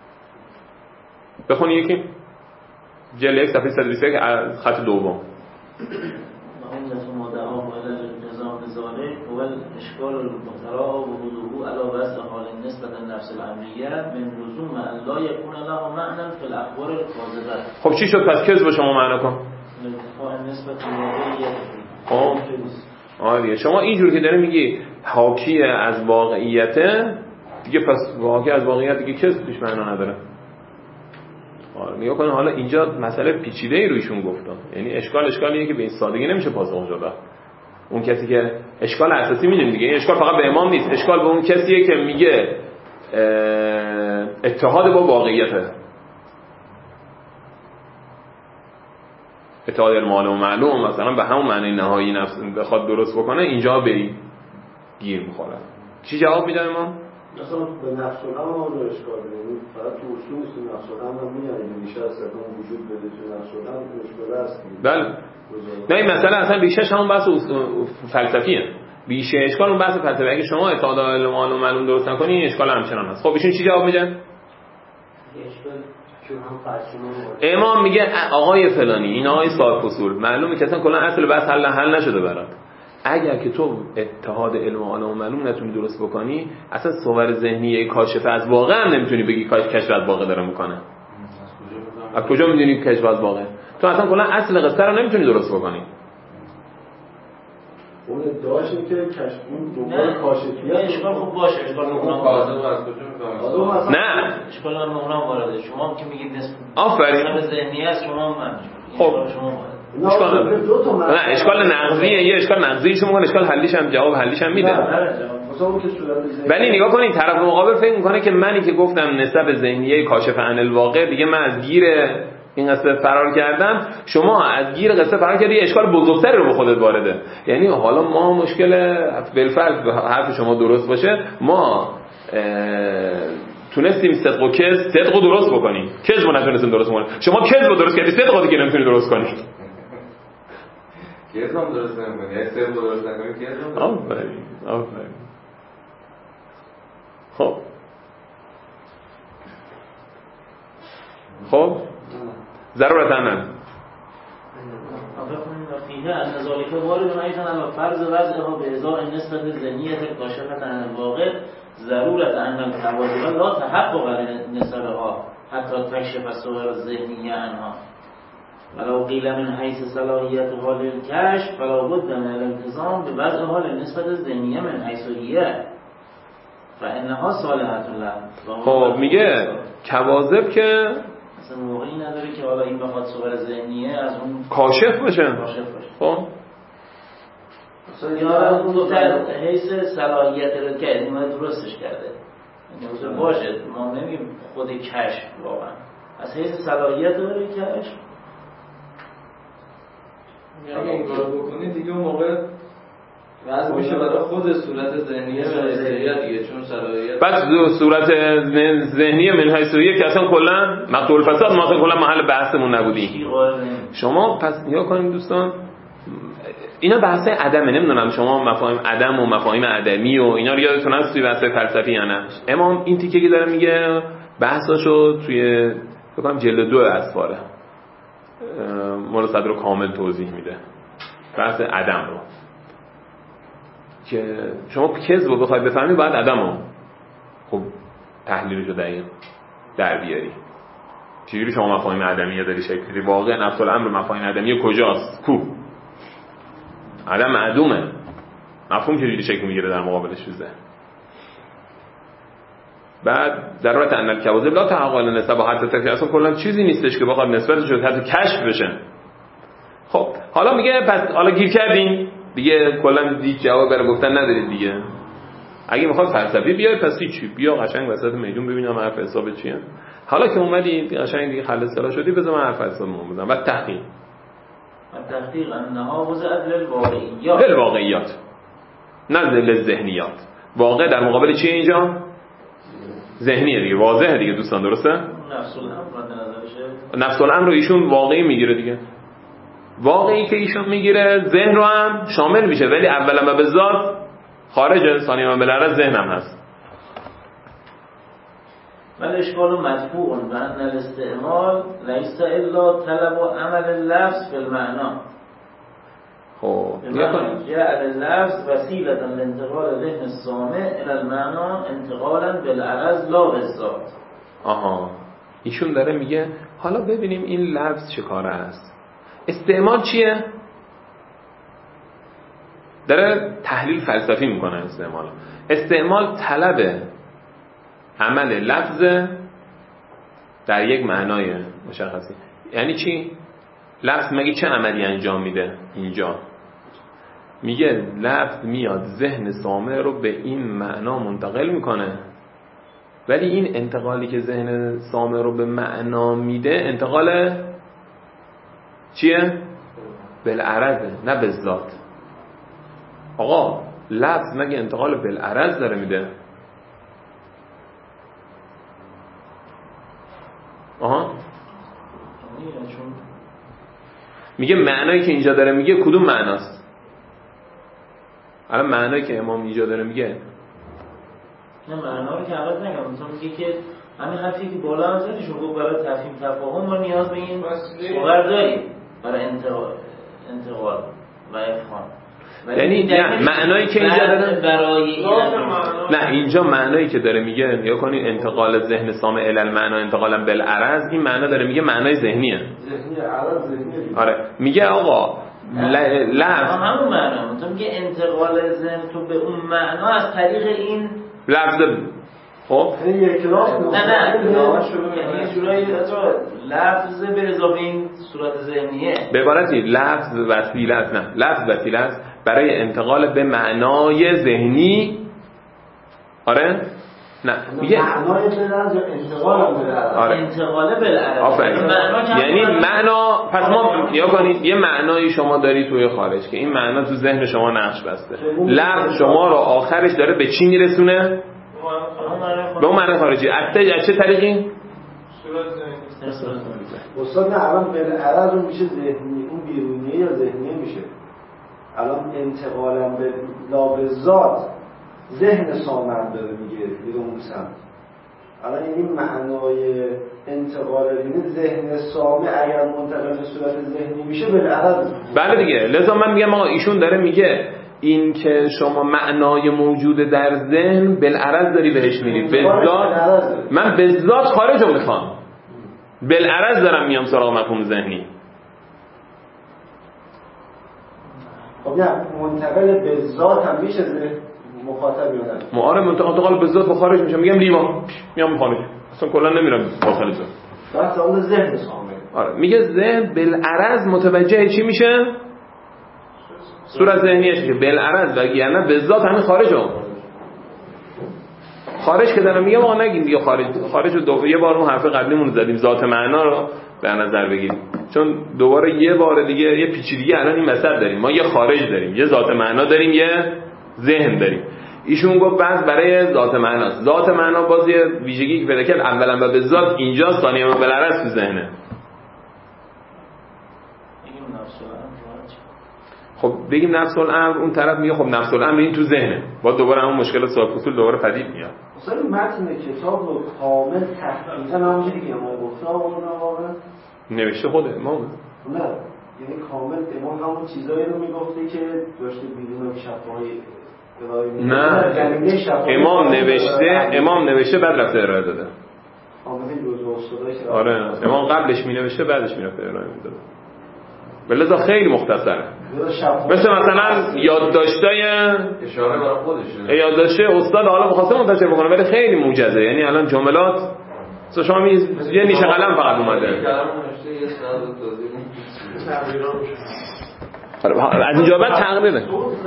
[SPEAKER 2] بخونی یکی جلد 1 صفحه 121 از خط دوم.
[SPEAKER 6] عمدت ما دعاه الی التزام به ذالک هو الاشکال المتراء و وضوح علی وضع حال نسبت النفس الامریه من لزوم ان لا یکون له معنی فی الاخبار الکاذبه.
[SPEAKER 2] خب چی شد پس کذب شما معنا کن؟
[SPEAKER 6] نسبت واقعیت.
[SPEAKER 2] خب آره شما اینجور که داره میگی حاکی از واقعیته دیگه، پس حاکی از واقعیت دیگه کذب توش معنا نداره. آره نگاه کن، حالا اینجا مسئله پیچیده‌ای رویشون گفتم، یعنی اشکالیه که به این سادگی نمیشه پاسخ داد. اون کسی که اشکال اساسی میدونی دیگه، این اشکال فقط به امام نیست، اشکال به اون کسیه که میگه اتحاد با واقعیته، اتحاد معلوم و معلوم مثلا به همون معنی نهایی نفس بخواد درست بکنه، اینجا به گیر میخوره. چی جواب میده امام؟
[SPEAKER 7] مثلا به نفس الامر ما اشکال داریم، فقط تو اصول نیست، نفس الامر میاد ریشه از اون وجود بده تو نفس الامر مشکل است.
[SPEAKER 2] بله نه این مسئله اصلا ریشهش همون بحث فلسفیه، ریشه اشکال اون بحث فلسفی. اگه شما اتحاد معلوم معلوم درست نکنی این اشکال همچنان هست. خب ایشون چی جواب میدن؟ امام میگه آقای فلانی، این آقای صاحب اصول، معلومه که اصلا کلا اصل بحث حل نشده برات. اگر که تو اتحاد علم و عالم و معلوم نتونی درست بکنی، اصلا صور ذهنی کاشف از واقع هم نمیتونی بگی کشف از واقع داره میکنه. از کجا میدونی کشف از واقع؟ تو اصلا کلا اصل قصه رو نمیتونی درست بکنی.
[SPEAKER 7] اون ادعاش اینه که کشف اون دوباره کاشفیه
[SPEAKER 6] اشکال خوب باشه، اشکال اونم
[SPEAKER 4] کاذب از کجا میفهمید؟
[SPEAKER 2] نه
[SPEAKER 6] اشکال اونم وارده. شما که میگید نسبت
[SPEAKER 2] آفرین
[SPEAKER 6] ذهنی است، شما من
[SPEAKER 2] خب
[SPEAKER 6] شما
[SPEAKER 2] اشکال نداره. نه اشکال نقضیه، یه اشکال نقضیشو میگن، اشکال حلیش هم جواب حلیش هم میده. ولی نگاه کنین طرف مقابل فکر میکنه که منی که گفتم نسب ذهنیه کاشف عن الواقع دیگه من از گیر این قصه فرار کردم، شما از گیر قصه فرار کردی، اشکال بزرگتری رو به خودت وارده. یعنی حالا ما مشکل بالفرض حرف شما درست باشه، ما تونستیم صدق و کذب صدق درست بکنیم، کذب رو نتونستیم درست بکنیم. شما کذب درست کردی، صدق رو دیگه نمیتونی درست کنی.
[SPEAKER 4] کذب هم درست نمی‌کنی، یعنی صدق درست نکنی کذب.
[SPEAKER 2] آفرین. خب ضرورت نه
[SPEAKER 6] فیه ان ذالک وارد ایضا علی فرض وضعها به ازاء نسبت ذهنیت کاشفه عن الواقع ضرورت ان التواضع لا تحقق نسبها حتی تکشف الصور الذهنیه عنها ولو قیل من حیث صلاحیت حال الکشف فلا بد من الالتزام به وضع حال نسبت الذهنیه من حیث هی فانها صالحة له.
[SPEAKER 2] خب میگه کواذب که
[SPEAKER 6] اصلا موقعی نداره که حالا این بخواد صور ذهنیه از اون
[SPEAKER 2] کاشف باشه. خب
[SPEAKER 6] یا اون دو در حیث صلاحیت رو که این درستش کرده، یعنی باشه ما نمیم خود کشف واقعا از حیث صلاحیت داره کشف.
[SPEAKER 5] اگه این کارو بکنی دیگه اون موقع وضع میشه برای خود صورت ذهنیه صلاحیت دیگه، چون صلاحیت
[SPEAKER 2] بعد صورت ذهنیه من حیثیه که اصلا کلا مقتول فساد ما اصلا کلا محل بحثمون نبودیم. شما پس نگاه کنید دوستان، اینا بحث عدمه، نمیدونم شما مفاهیم عدم و مفاهیم عدمی و اینا رو یادتون هست توی بحث فلسفی یا نه؟ امام این تیکه که داره میگه بحثاشو توی بکنم جلد 2 اسفاره مرصد رو کامل توضیح میده، بحث عدم رو، که شما کذب رو بخواید بفهمید باید عدم رو خب تحلیلش رو دقیق در بیاری. چجوری شما مفاهیم عدمیه داری شکل میدی؟ واقع نفس الامر مفاهیم عدمیه کجاست؟ کو؟ عدم معدومه، مفهوم چجوری شکل میگیره در مقابلش رو ذهن؟ بعد ضرورت ان الکواذب لا تحقق نسبت حتی تکلیف، اصلا کلا چیزی نیستش که بخواد نسبتش رو حتی کشف بشه. خب حالا میگه پس حالا گیر کردین دیگه، کلا دیگه جواب برای گفتن ندارید دیگه. اگه میخواد فلسفی بیای پس چی بیا قشنگ وسط میدون ببینم حرف حساب چیه. حالا که اومدی قشنگ دیگه خلاص سلا شدی، بذار من حرف حسابمون بزنم. بعد تحقیق
[SPEAKER 6] انها وضعت للواقعیات،
[SPEAKER 2] للواقعیات نه للذهنیات. واقع در مقابل چیه اینجا؟ ذهنیه دیگه، واضحه دیگه دوستان، درسته؟ نفس الامر رو ایشون واقعی میگیره دیگه. واقعی که ایشون میگیره ذهن رو هم شامل میشه، ولی اولا و به ذات خارج، ثانیاً بالعرض ذهن هم هست.
[SPEAKER 6] ولی اشکال مدفوع به ان الاستعمال لیس الا طلب و عمل اللفظ بالمعنا.
[SPEAKER 2] خب
[SPEAKER 6] جعل اللفظ وسیله لانتقال ذهن السامع الى المعنا انتقالا بالعرض لا بالذات.
[SPEAKER 2] آها، ایشون داره میگه حالا ببینیم این لفظ چه کاره است. استعمال چیه؟ داره تحلیل فلسفی میکنه. استعمال طلب عمل لفظ در یک معنای مشخصی. یعنی چی؟ لفظ مگه چه عملی انجام میده؟ اینجا میگه لفظ میاد ذهن سامع رو به این معنا منتقل میکنه، ولی این انتقالی که ذهن سامع رو به معنا میده انتقال چیه؟ بالعرضه نه بالذات. آقا لفظ مگه انتقال بالعرض داره میده؟ آها، میگه معنایی که اینجا داره میگه کدوم معناست؟ الان معنایی که امام اینجا داره میگه
[SPEAKER 6] نه معنا رو که عوض نکنم، مثلا میگه که همین حرفی که بالا هم زدی شما گفت برای تفهیم تفاهم ما نیاز به این صور داریم برای انتقال و افهام.
[SPEAKER 2] یعنی نه معنایی که اینجا داره
[SPEAKER 6] برای
[SPEAKER 2] نه اینجا معنایی که داره میگه نگاه کنید انتقال ذهن سامع الی المعنا انتقالا بالعرض، این معنا داره میگه معنای ذهنیه.
[SPEAKER 7] ذهنی عرض ذهنی.
[SPEAKER 2] آره میگه آقا لفظ
[SPEAKER 6] همون معنا، تو میگه انتقال ذهن تو به اون معنا از طریق این
[SPEAKER 2] لفظ. خب
[SPEAKER 6] نه یعنی جورایی لفظ به اضافه این صورت ذهنیه.
[SPEAKER 2] به عبارتی لفظ وسیله است، نه لفظ وسیله است برای انتقال به معنای ذهنی. آره نه میگه
[SPEAKER 7] معنای بالعرض انتقال بالعرض.
[SPEAKER 2] آره
[SPEAKER 6] انتقال بالعرض
[SPEAKER 2] یعنی معنا. پس ما یا کنید یه معنایی شما داری توی خارج که این معنا تو ذهن شما نقش بسته، لفظ شما رو آخرش داره به چی میرسونه؟ به اون معنی خارجی. از چه طریقی؟
[SPEAKER 7] استاد نه الان بالعرض اون میشه ذهنی، اون بیرونیه یا ذهنیه میشه. الان انتقالا به لا بالذات ذهن سامع داره میگه اون سمت. الان این معنای انتقال این ذهن سامع اگر منتقل به صورت ذهنی میشه بالعرض.
[SPEAKER 2] بله دیگه، لذا من میگم آقا ایشون داره میگه این که شما معنای موجود در ذهن بالعرض داری بهش میری، بالذات من بالذات خارج رو میخوام، بالعرض دارم میام سراغ مفهوم ذهنی.
[SPEAKER 7] خب نه منتقل به ذات هم میشه مخاطب یا نه؟
[SPEAKER 2] معاره منتقل به ذات و خارج میشه، میگم لیوان میام خارج، اصلا کلا نمیرم داخل ذات.
[SPEAKER 7] بس اون ذهن سامع.
[SPEAKER 2] آره میگه ذهن بالعرض متوجه چی میشه؟ صورت ذهنیش که بالعرض و یعنی به ذات همین خارج که دارم میگم آقا نگیم دیگه خارج رو یه بار اون حرف قبلیمون زدیم، ذات معنا رو در نظر بگیریم، چون دوباره یه بار دیگه یه پیچیدگی الان این وسط داریم. ما یه خارج داریم، یه ذات معنا داریم، یه ذهن داریم. ایشون گفت بعد برای ذات معناست. ذات معنا بازی ویژگی که پیدا کرد اولا و به ذات اینجاست، ثانیاً بالعرض تو ذهنه. خب بگیم نفس الامر، اون طرف میگه خب نفس الامر این تو ذهنه، با دوباره همون مشکل صاحب اصول دوباره پدید میاد.
[SPEAKER 7] مثلا متن کتاب رو کامل تحقیقا همونجوری که ما گفتم واقعا
[SPEAKER 2] نوشته خود امام
[SPEAKER 7] نه، یعنی کامل امام همون چیزایی رو میگفته که داشته بیرون شفاهی
[SPEAKER 2] نه، امام نوشته بعد رفته ارائه داده. آره، امام قبلش می نوشته بعدش می رفته ارائه میداده. ولذا خیلی مختصره. مثلا یادداشتای
[SPEAKER 4] اشاره برای خودشه،
[SPEAKER 2] یادداشت استاد حالا می‌خواسته منتشر بکنه ولی خیلی موجزه، یعنی الان جملات شما یه نیشه قلم فقط اومده. از اینجا بعد تقریره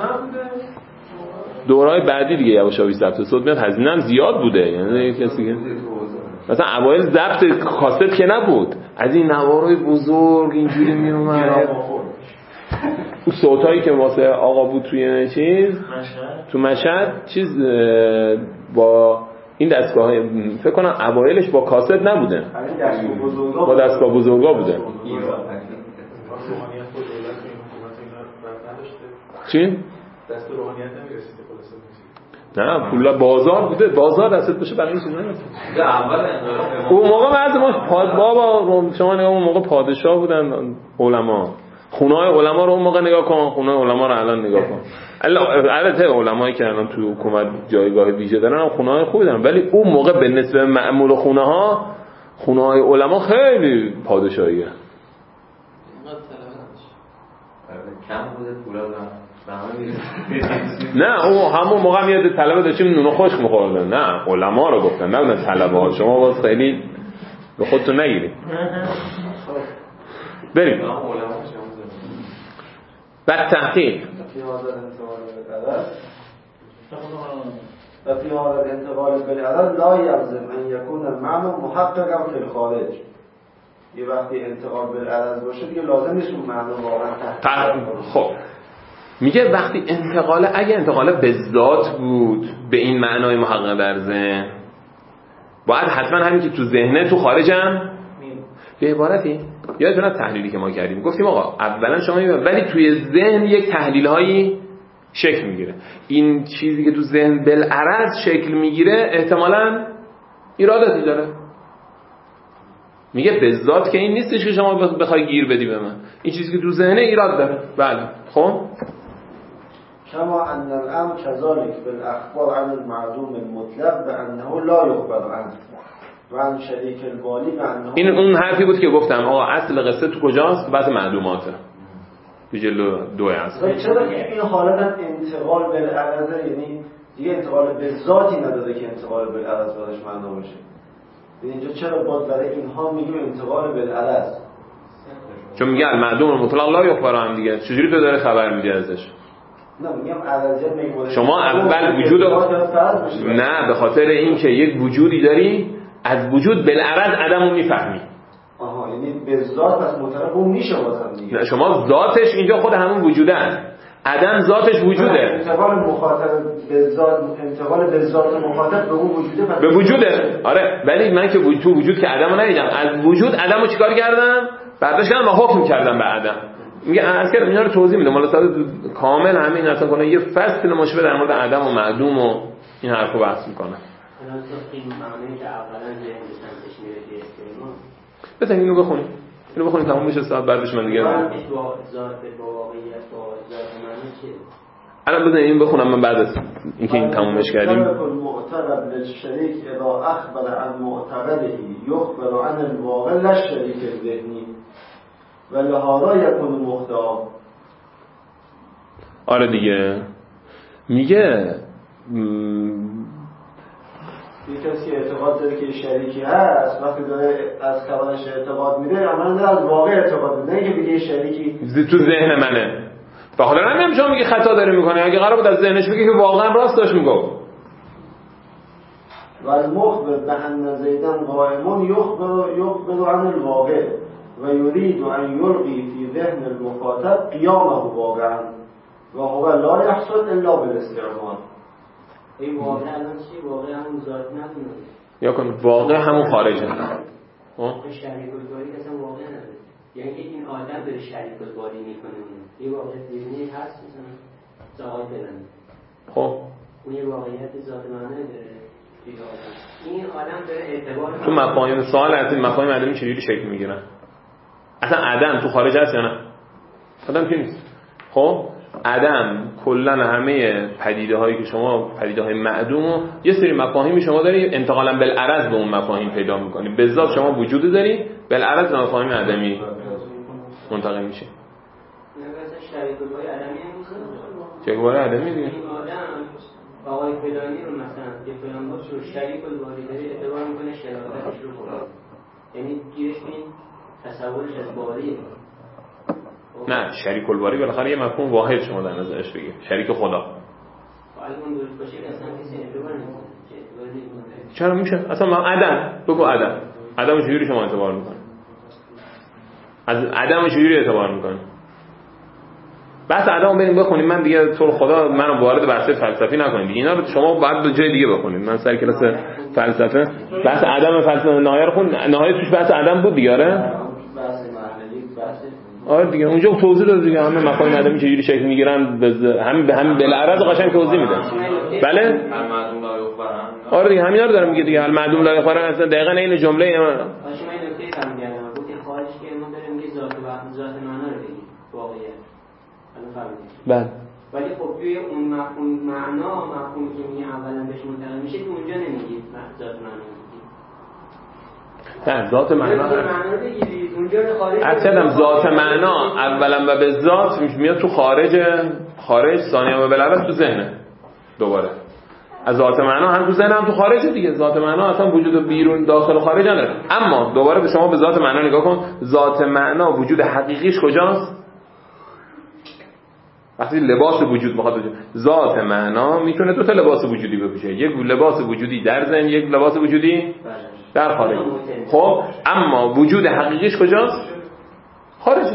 [SPEAKER 2] دورهای بعدی دیگه یواش یواش ضبط صوت میاد، هزینه هم زیاد بوده. یعنی کسی که مثلا اوایل ضبط کاست که نبود، از این نوارای بزرگ اینجوری می اومد، اون صوتایی که واسه آقا بود توی تو مشهد چیز با این دستگاه فکر کنم اوایلش با کاست نبوده، با دستگاه بزرگا بوده. چی؟
[SPEAKER 1] دست روحانیت نمیرسیده خلاصه.
[SPEAKER 2] نه پول بازار بوده، بازار دستت باشه بقیه چیزا نه.
[SPEAKER 4] اول
[SPEAKER 2] اون موقع بعد ما بابا شما نگاه اون موقع پادشاه بودن علما، خونه‌های علما رو اون موقع نگاه کن، خونه علما رو الان نگاه کن. البته علمایی که الان تو حکومت جایگاه ویژه دارن خونه‌های خوبی دارن، ولی اون موقع به نسبت معمول خونه‌های علما خیلی پادشاهیه.
[SPEAKER 4] کم بوده پولا
[SPEAKER 2] نه اون همون موقع میاد طلبه داشتیم نون خشک می‌خوردن. نه علما رو گفتن، نه اون طلبه ها. شما باز خیلی به خودتون نگیرید. بریم بعد تحقیق
[SPEAKER 7] و فی هذا الانتقال بالعدد لا یلزم ان یکون المعنى محققا فی الخارج. یه وقتی انتقال بالعدد باشه دیگه لازم نیست اون معنی واقعا تحقیق.
[SPEAKER 2] خب میگه وقتی انتقاله، اگه انتقاله به ذات بود به این معنای محقق در ذهن، باید حتما همین که تو ذهنه تو خارجم به عبارتی یادتونه تحلیلی که ما کردیم گفتیم آقا اولا شما ولی توی ذهن یک تحلیل هایی شکل میگیره. این چیزی که تو ذهن بالعرض شکل میگیره احتمالاً ایراداتی داره. میگه به ذات که این نیستش که شما بخوای گیر بدی به من، این چیزی که تو ذهنه ایراد داره. بله خب
[SPEAKER 7] كما أن الأمر كذلك بالأخبار عن المعدوم المطلق بأنه لا يخبر عنه و عن شریک الوالی بأنه.
[SPEAKER 2] این اون حرفی بود که گفتم آقا اصل قصه تو کجاست؟ بحث معدوماته تو جلو 2 اصل.
[SPEAKER 7] چرا که این حالت انتقال بالعرض، یعنی دیگه انتقال به ذاتی نداره که انتقال بالعرض برش معنا بشه. اینجا چرا باز برای اینها میگیم انتقال بالعرض؟
[SPEAKER 2] چون میگه المعدوم المطلق لا یخبر عنه دیگه. چجوری تو داره خبر میدی ازش؟ شما اول وجود نه به خاطر این که یک وجودی داری از وجود بالعرض عدمو میفهمی.
[SPEAKER 7] آها یعنی به ذات از مطلق اون میشه بازم دیگه.
[SPEAKER 2] نه شما ذاتش اینجا خود همون وجوده است. عدم ذاتش وجوده.
[SPEAKER 7] انتقال مخاطب به ذات، انتقال به ذات مخاطب به اون وجوده
[SPEAKER 2] به وجوده. آره ولی من که تو وجود که عدمو ندیدم، از وجود عدمو چیکار کردم؟ برداشت کردم و حکم کردم به عدم. میگه اصلا اینا رو توضیح میدم حالا کامل همین اصلا کنه یه فصل مشابه در مورد عدم و معدوم و این حرفو بحث میکنه.
[SPEAKER 3] این معنی که اولا ذهن سمتش میره که استعمال
[SPEAKER 2] بزن اینو بخونیم. اینو بخونیم تموم بشه ساعت بعدش من دیگه.
[SPEAKER 3] ذات با واقعیت با ذات معنی چیه؟
[SPEAKER 2] الان بزن این بخونم من بعد از اینکه این تمومش کردیم.
[SPEAKER 7] المعتقد للشریک اذا اخبر عن معتقده يخبر عن الواقع لا الشریک الذهنی و لهذا یکون مخطئا.
[SPEAKER 2] آره دیگه میگه
[SPEAKER 7] یه کسی اعتقاد داره که شریکی هست، وقتی داره از خبرش اعتقاد میده اما نه از واقع اعتقاد میده، نه که بگه شریکی
[SPEAKER 2] تو ذهن منه. و حالا نمیدونم شما میگه خطا داره میکنه، اگه قرار بود از ذهنش بگه که واقعا راست داشت میگفت.
[SPEAKER 7] و المخبر بأن زیدن قائم یخبر عن الواقع و یرید ان یلقی فی ذهن المخاطب قیامه واقعا و هو لا یحصل الا بالاستعمال.
[SPEAKER 3] این واقع الان چی؟ واقع همون ذات ندونه
[SPEAKER 2] یا کن واقع همون خارجه.
[SPEAKER 3] شریک الوالی اصلا واقع نداره، یعنی میگه این آدم داره شریک الباری میکنه. یه واقعیت بیرونی هست مثلا آقای فلانی.
[SPEAKER 2] خب
[SPEAKER 3] اون یه واقعیت ذات معنی داره. این آدم داره اعتبار
[SPEAKER 2] تو مفاهیم سوال از این مفاهیم عدمی چجوری شکل میگیرن؟ اصلا عدم تو خارج هست یا نه؟ آدم که نیست. خب عدم کلا همه پدیده هایی که شما پدیده های معدوم و یه سری مفاهیمی شما داری انتقالا بالعرض به اون مفاهیم پیدا میکنی. به ذات شما وجود داری، بالعرض به مفاهیم عدمی منتقل میشی.
[SPEAKER 3] شریک الباری عدمی نیست.
[SPEAKER 2] شریک الباری عدمی دیگه.
[SPEAKER 3] این آدم آقای فلانی رو مثلا یه فلان باش رو شریک الباری داره اعتبار میکنه شرافتش رو خورد. یعنی گیرش این تصورش از باریه.
[SPEAKER 2] نه شریک الباری بالاخره یه مفهوم واحد شما در نظرش بگیر. شریک خدا.
[SPEAKER 3] الان درست باشه اصلا کسی اعتبار نمیکنه.
[SPEAKER 2] چرا میشه؟ اصلا ما عدم بگو عدم. عدم چجوری شما اعتبار میکنی؟ از عدم چجوری اعتبار میکنی؟ بحث عدم بریم بخونیم. من دیگه تو خدا منو وارد بحث فلسفی نکنید. اینا رو شما باید به جای دیگه بخونید. من سر کلاس فلسفه بحث عدم فلسفه نهایه رو خوند. نهایه توش بحث عدم بود دیگه. آره دیگه اونجا توضیح داد دیگه همه مفاهیم عدمی چجوری شکل میگیرن همین به همین بالعرض قشنگ توضیح میده. بله
[SPEAKER 5] المعدوم لا یخبرن.
[SPEAKER 2] آره دیگه همینا رو دارم میگه دیگه المعدوم لا یخبرن اصلا دقیقاً این جمله
[SPEAKER 3] باشه من نکته فهمیدم گفتی خارج که ما داریم میگه ذات معنا رو بگیم واقعیت. الان فهمیدیم.
[SPEAKER 2] بله
[SPEAKER 3] ولی خب توی اون مفهوم معنا مفهومی که میگه اولا بهش منتقل میشه تو اونجا نمیگید ذات معنا میگید.
[SPEAKER 2] نه ذات معنا
[SPEAKER 3] رو بگیرید اونجا خارج
[SPEAKER 2] اصلا ذات معنا اولا و به ذات میاد تو خارج ثانیا و بالعرض تو ذهنه. دوباره از ذات معنا هم تو ذهن هم تو خارج دیگه. ذات معنا اصلا وجود بیرون داخل و خارج نداره. اما دوباره به شما به ذات معنا نگاه کن. ذات معنا وجود حقیقیش کجاست؟ وقتی لباس وجود میخواد بشه ذات معنا میتونه دو تا لباس وجودی بپوشه. یک لباس وجودی در ذهن، یک لباس وجودی در خارج. خب اما وجود حقیقیش کجاست؟ خارجه.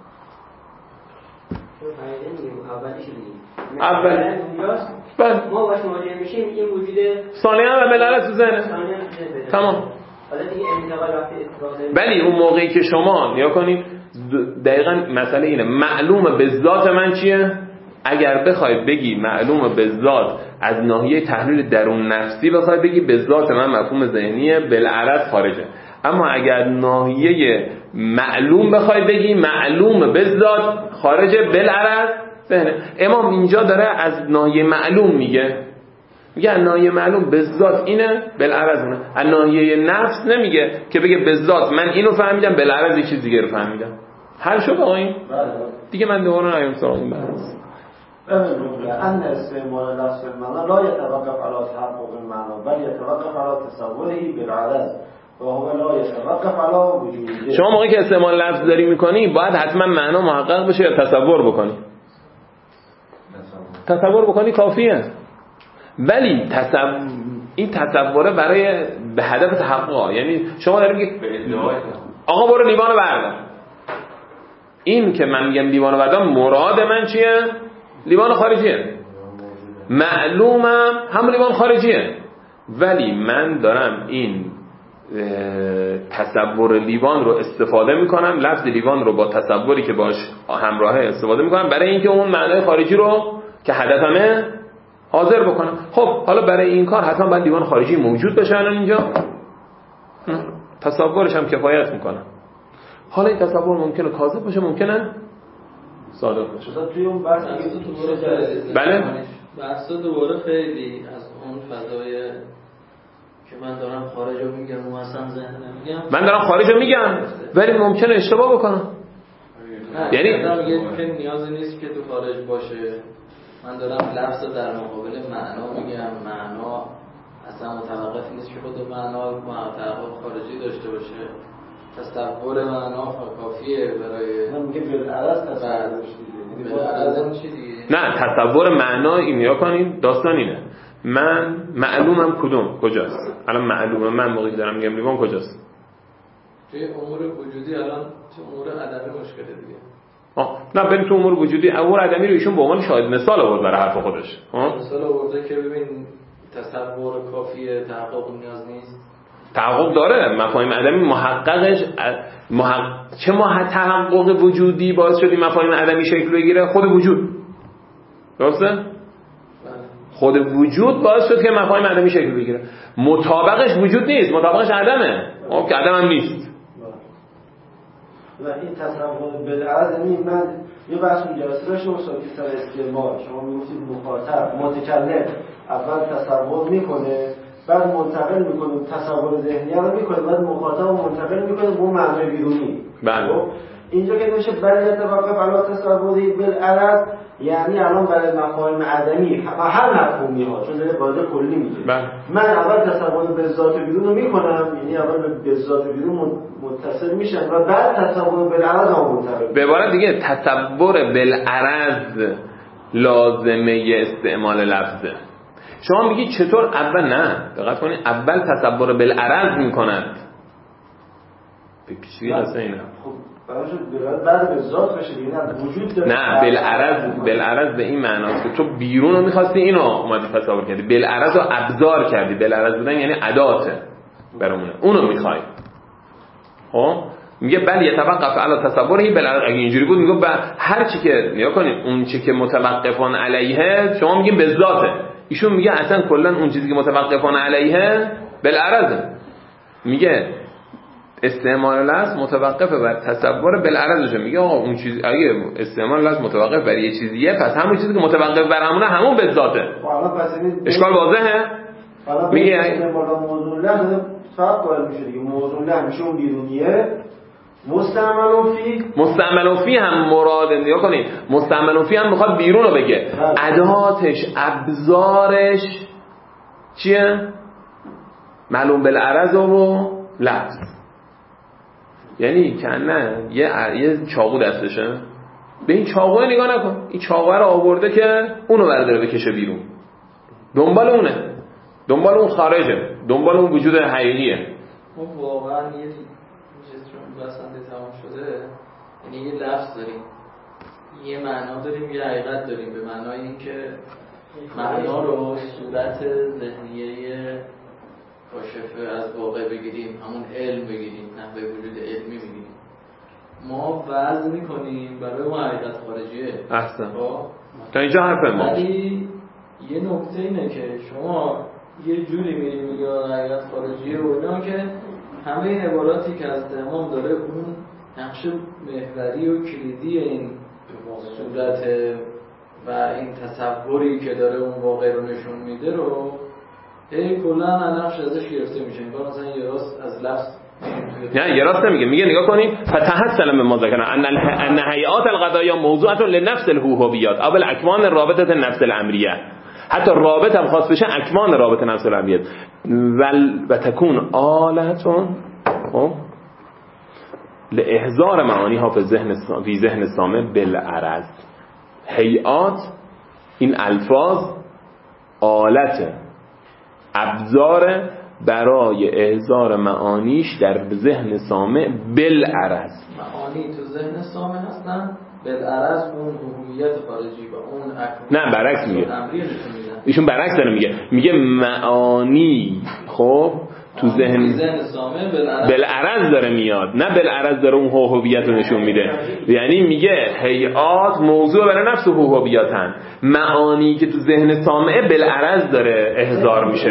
[SPEAKER 2] اول بله
[SPEAKER 3] ما باش مواجه میشیم این وجود
[SPEAKER 2] ثانیه و بالعرض تو ذهنه. تمام.
[SPEAKER 3] حالا دیگه انتقال وقتی اتفاق
[SPEAKER 2] ولی اون موقعی که شما نیا کنید دقیقاً مسئله اینه معلومه به ذات من چیه؟ اگر بخوای بگی معلومه به ذات از ناحیه تحلیل درون نفسی بخوای بگی به ذات من مفهوم ذهنیه بالعرض خارجه. اما اگر ناحیه معلوم بخوای بگی معلومه به ذات خارجه بالعرض ذهنه. امام اینجا داره از ناحیه معلوم میگه از ناحیه معلوم به ذات اینه بالعرض اونه. از ناحیه نفس نمیگه که بگه به ذات من اینو فهمیدم بالعرض یه چیز دیگه رو فهمیدم. حل شد آقا این؟ دیگه من دوباره نیم سراغ این بحث.
[SPEAKER 7] ان استعمال لفظ المعنى لا يتوقف على تحقق المعنى بل يتوقف على تصوره بالعرض وهو لا يتوقف على وجوده.
[SPEAKER 2] شما موقعی که استعمال لفظ داری میکنی باید حتما معنا محقق بشه یا تصور بکنی؟ تصور بکنی کافیه. ولی این تصوره برای به هدف تحقق. یعنی شما داری میگی آقا برو لیوانو بردار. این که من میگم لیوانو بردار مراد من چیه؟ لیوان خارجیه. معلومم هم لیوان خارجیه. ولی من دارم این تصور لیوان رو استفاده میکنم، لفظ لیوان رو با تصوری که باش همراهه استفاده میکنم برای اینکه اون معنای خارجی رو که هدفمه حاضر بکنم. خب حالا برای این کار حتما باید لیوان خارجی موجود بشه الان اینجا. تصورش هم کفایت میکنه. حالا این تصور ممکنه کاذب باشه، ممکنه صادق باشه.
[SPEAKER 7] توی اون بحث
[SPEAKER 2] بله
[SPEAKER 5] بحثا دوباره خیلی از اون فضای که من دارم خارج رو میگم و اصلا ذهن نمیگم،
[SPEAKER 2] من دارم خارج رو میگم ولی ممکنه اشتباه بکنم.
[SPEAKER 5] یعنی میگه نیازی نیست که تو خارج باشه. من دارم لفظ در مقابل معنا میگم. معنا اصلا متوقف نیست که خود معنا تحقق خارجی داشته باشه. تصور معنا کافیه برای
[SPEAKER 7] من میگم بالعرض تصور دیگه. بالعرض چی دیگه؟
[SPEAKER 2] نه تصور معنا این نیا کنین داستان اینه. من معلومم کجاست؟ الان معلومه من موقعی دارم میگم لیوان کجاست؟
[SPEAKER 5] توی امور وجودی الان تو امور عدمی مشکله دیگه.
[SPEAKER 2] نه بریم تو امور وجودی. امور عدمی رو ایشون به عنوان شاهد مثال آورد برای حرف خودش.
[SPEAKER 5] مثال آورده که ببین تصور کافیه، تحقق نیاز نیست.
[SPEAKER 2] تحقق داره. مفاهیم عدمی محققش چه تحقق وجودی باعث شد این مفاهیم عدمی شکل بگیره؟ خود وجود. درسته؟ خود وجود باعث شد که مفاهیم عدمی شکل بگیره. مطابقش وجود نیست، مطابقش عدمه. که عدم هم نیست.
[SPEAKER 7] و این تصور بالعرض، یعنی من یه بحث جلسه داشتم استاد که سر استعمال شما میگفتید مخاطب متکلم اول تصور میکنه بعد منتقل میکنه، تصور ذهنی رو میکنه، بعد مخاطب منتقل میکنه به اون معنای بیرونی.
[SPEAKER 2] بله.
[SPEAKER 7] اینجا که نمیشه برای اتفاق علا تصوری بالعرض، یعنی الان برای مفاهیم عدمی هر مفهومی ها چون داره واژه کلی میگه. من اول تصور به ذات بیرون رو میکنم، یعنی اول به ذات بیرون متصل میشم و بعد تصور بالعرض هم منتقل.
[SPEAKER 2] به عبارت دیگه تصور بالعرض لازمه استعمال لفظه. شما میگی چطور اول؟ نه دقت کنید، اول تصور بالعرض میکنند. به پیشی هست اینا.
[SPEAKER 7] بعد به ذات بشه دیگه وجود داره.
[SPEAKER 2] نه بالعرض به این معناست که تو بیرون رو می‌خواستی اینو اومدی تصور کردی، بالعرض رو ابزار کردی. بالعرض بودن یعنی اداته برامونه، اونو می‌خوای. خب میگه بل یتوقف علی تصوره بالعرض. اگه اینجوری بود میگه هر چی که نگاه کنید اون چی که متوقفون علیه شما میگین به ذاته، ایشون میگه اصلا کلا اون چیزی که متوقفون علیه بالعرضه. میگه استعمال لفظ متوقف بر تصور بالعرضشه. میگه آقا اون چیز اگه استعمال لفظ متوقف بر یه چیزیه پس همون چیزی که متوقف بر همون به ذاته. اشکال واضحه؟ میگه
[SPEAKER 7] استعمال موضوع لفظ فرق قائل میشه دیگه. موضوع لفظ میشه اون بیرونیه. مستعمل فی هم مراد نگاه کنید، مستعمل فی هم میخواد بیرون رو بگه. اداتش ابزارش چیه؟ معلوم بالعرض و لفظ. یعنی کنه یه چاقو دستشه، به این چاقو نگاه نکن، این چاقو رو آورده که اونو برداره بکشه بیرون، دنبال اونه، دنبال اون خارجه، دنبال اون وجود حقیقیه.
[SPEAKER 5] ما واقعا یه چیز چون بسنده تمام شده، یعنی یه لفظ داریم، یه معنا داریم، یه حقیقت داریم. به معنای این که معنا رو صورت ذهنیه کاشفه از واقع بگیریم، همون علم بگیریم، نحوه وجود علمی بگیریم، ما وضع میکنیم برای اون حقیقت خارجیه.
[SPEAKER 2] احسن. تا اینجا حرف ما.
[SPEAKER 5] ولی یه نکته اینه که شما یه جوری میریم یا حقیقت خارجیه رو اینا که همه عباراتی که از امام داره اون نقش محوری و کلیدی این صورت و این تصوری که داره اون واقع رو نشون میده رو کلا نقش ازش گرفته میشه. انگار مثلا یه راست از لفظ
[SPEAKER 2] نه یه راست نمیگه، میگه نگاه کنید فتحصل من ما ذکرنا ان هیئات القضایا موضوعه لنفس الهویات او الاكوان رابطه النفس الامریه. حتی رابط هم خاص بشه اکوان رابط نفس الامریه و تکون آلتون لاحضار معانی ها فی ذهن سامع بالعرض. هیئات این الفاظ آلت ابزار برای احضار معانیش در ذهن سامع بالعرض.
[SPEAKER 5] معانی تو ذهن سامع هستن، بالعرض اون هویت خارجی و اون
[SPEAKER 2] نه برعکس میگه، ایشون برعکس داره میگه معانی خب تو ذهن
[SPEAKER 5] سامع
[SPEAKER 2] بالعرض داره میاد، نه بالعرض داره اون هویت رو نشون میده. یعنی میگه هیئات موضوع برای نفس هویتن، معانی که تو ذهن سامع بالعرض داره احضار میشه.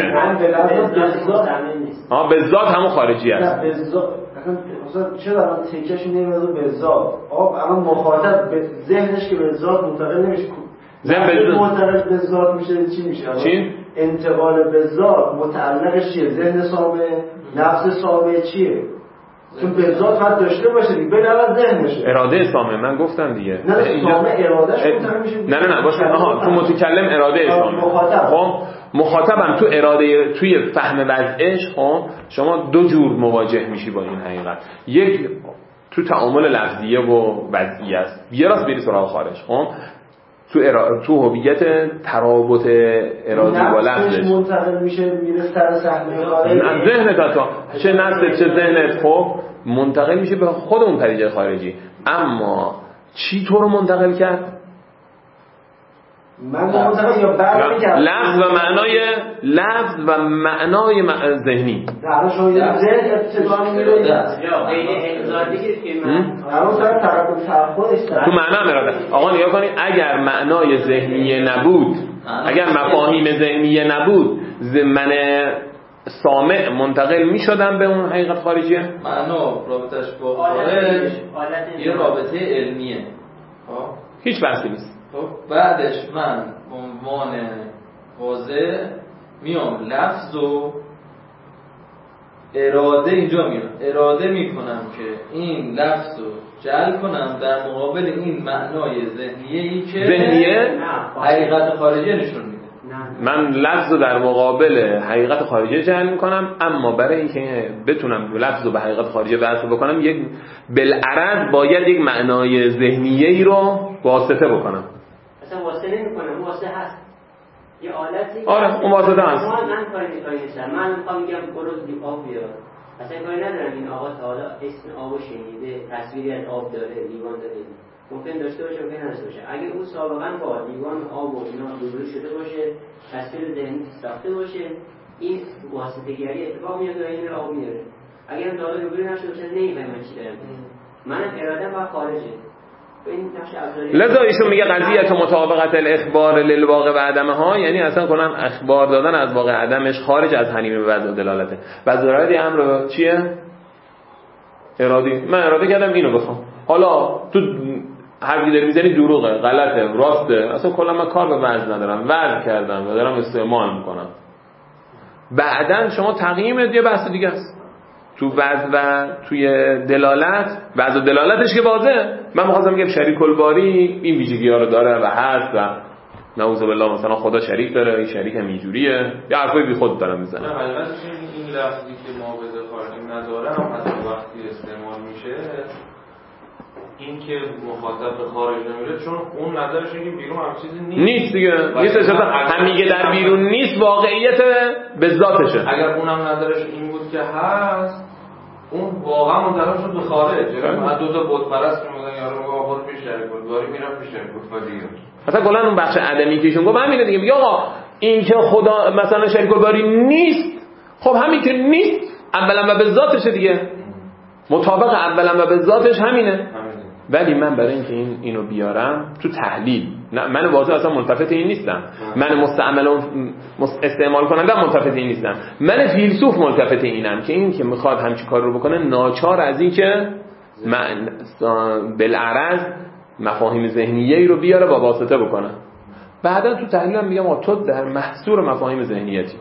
[SPEAKER 2] به ذات همون خارجی است.
[SPEAKER 7] چرا الان تکیهش نمیاد به ذات؟ الان مخاطب به ذهنش که به ذات منتقل نمیشه. ذهن منتقل به ذات میشه چی میشه؟
[SPEAKER 2] چی؟
[SPEAKER 7] انتقال به ذات متعلقش چیه؟ ذهن سامع، نفس سامع چیه؟ چون به ذات باید داشته باشه دیگه، به علاوه ذهنشه.
[SPEAKER 2] اراده سامع من گفتم دیگه.
[SPEAKER 7] نه سامع ارادهش منتقل میشه.
[SPEAKER 2] نه باشه. تو متکلم اراده سامع. خب مخاطبم تو اراده، توی فهم وضعش خب شما دو جور مواجه میشی با این حقیقت. یک تو تعامل لفظیه و وضعی است، یه راست بری سراغ خارج. خب تو هویت ترابط ارادی با لفظش
[SPEAKER 7] منتقل میشه، میره سر صحنه خارج.
[SPEAKER 2] ذهنت چه نفس چه ذهنت خب منتقل میشه به خود اون پدیده خارجی. اما چی تو رو منتقل کرد؟
[SPEAKER 7] من منطقه یا بعد میگم
[SPEAKER 2] لفظ و معنای ذهنی.
[SPEAKER 7] نه شاید ذهن ابتدا میره
[SPEAKER 3] یا غیر احضار بگید که من
[SPEAKER 7] الان سر طرف خودش
[SPEAKER 2] تو معنا اراده. آقا نگاه کنید، اگر معنای ذهنی نبود، اگر مفاهیم ذهنی نبود، من سامع منتقل میشدم به اون حقیقت خارجیه.
[SPEAKER 5] معنا رابطش با خارج یه رابطه علمیه،
[SPEAKER 2] هیچ بحثی نیست.
[SPEAKER 5] بعدش من به عنوان واضح میام لفظ و اراده اینجا میام، اراده میکنم که این لفظ رو جعل کنم در مقابل این معنای ذهنیه‌ای که حقیقت خارجی نشون میده.
[SPEAKER 2] من لفظ رو در مقابل حقیقت خارجی جعل میکنم، اما برای اینکه بتونم لفظ رو به حقیقت خارجی وصل بکنم یک بالعرض باید یک معنای ذهنیه‌ای رو واسطه بکنم.
[SPEAKER 3] اصلا واسطه نمی‌کنم، واسطه هست. یه آلتی
[SPEAKER 2] آره اون واسطه هست.
[SPEAKER 3] من کاری نیستم. من میخوام میگم برو آب بیار. اصلا کاری ندارم این آقا تا حالا اسم آبو شنیده، تصویری از آب داره، لیوان داره. ممکن داشته باشه، ممکن نداشته باشه. اگه اون سابقاً با لیوان آب و اینا روبرو شده باشه، تصویر ذهنی ساخته باشه، این واسطه‌گری اتفاق میفته و این آب میاره. اگر تا حالا روبرو نشده باشه نمی‌فهمم من چی دارم. منم اراده‌ام با خارجه.
[SPEAKER 2] لذا ایشون میگه قضیه مطابقت الاخبار للواقع و عدمه ها، یعنی اصلا کنم اخبار دادن از واقع عدمش خارج از حنیمه وضع و دلالته. وضع ارادی امر چیه؟ ارادی. من اراده کردم اینو بخوام، حالا تو حرفی داری میزنی دروغه، غلطه، راسته، اصلا کلا من کار به وضع ندارم، وضع کردم و دارم استعمال میکنم. بعدن شما تقییم یه بحث دیگه است. تو وضع و توی دلالت، وضع و دلالتش که واضحه. من می‌خواستم بگم شریک الباری این ویژگی‌ها رو داره و هست و نعوذ بالله مثلا خدا شریک داره، این شریک هم اینجوریه، یا حرفای بی خود دارم میزنم.
[SPEAKER 4] نه حقیقتش این لفظی که ما به ذکر نداره هم حتی وقتی استعمال میشه این که مخاطب به خارج نمیره، چون اون نظرش اینه که بیرون هم چیزی نیست
[SPEAKER 2] دیگه. نیست اصلا هم میگه در بیرون نیست، واقعیت به ذاتشه.
[SPEAKER 4] اگر اونم نظرش این بود که هست، اون واقعا منتقل شد به خارج. من دو تا بت پرست میگن یارو میگه آقا برو پیش شریک الباری، میرم پیش شریک الباری.
[SPEAKER 2] مثلا کلا اون بخش عدمی که ایشون گفت همینه دیگه. میگه آقا این که خدا مثلا شریک الباری نیست، خب همین که نیست اولا و به ذاتشه دیگه. مطابق اولا و به ذاتش همینه. ولی من برای اینکه اینو بیارم تو تحلیل، من واضح اصلا ملتفت این نیستم، من مستعمل و استعمال کننده ملتفت این نیستم، من فیلسوف ملتفت اینم که این که میخواد همچین کار رو بکنه ناچار از این که بالعرض مفاهیم ذهنیه‌ای رو بیاره با واسطه بکنه. بعدا تو تحلیلم میگم تو در محصور مفاهیم ذهنیتی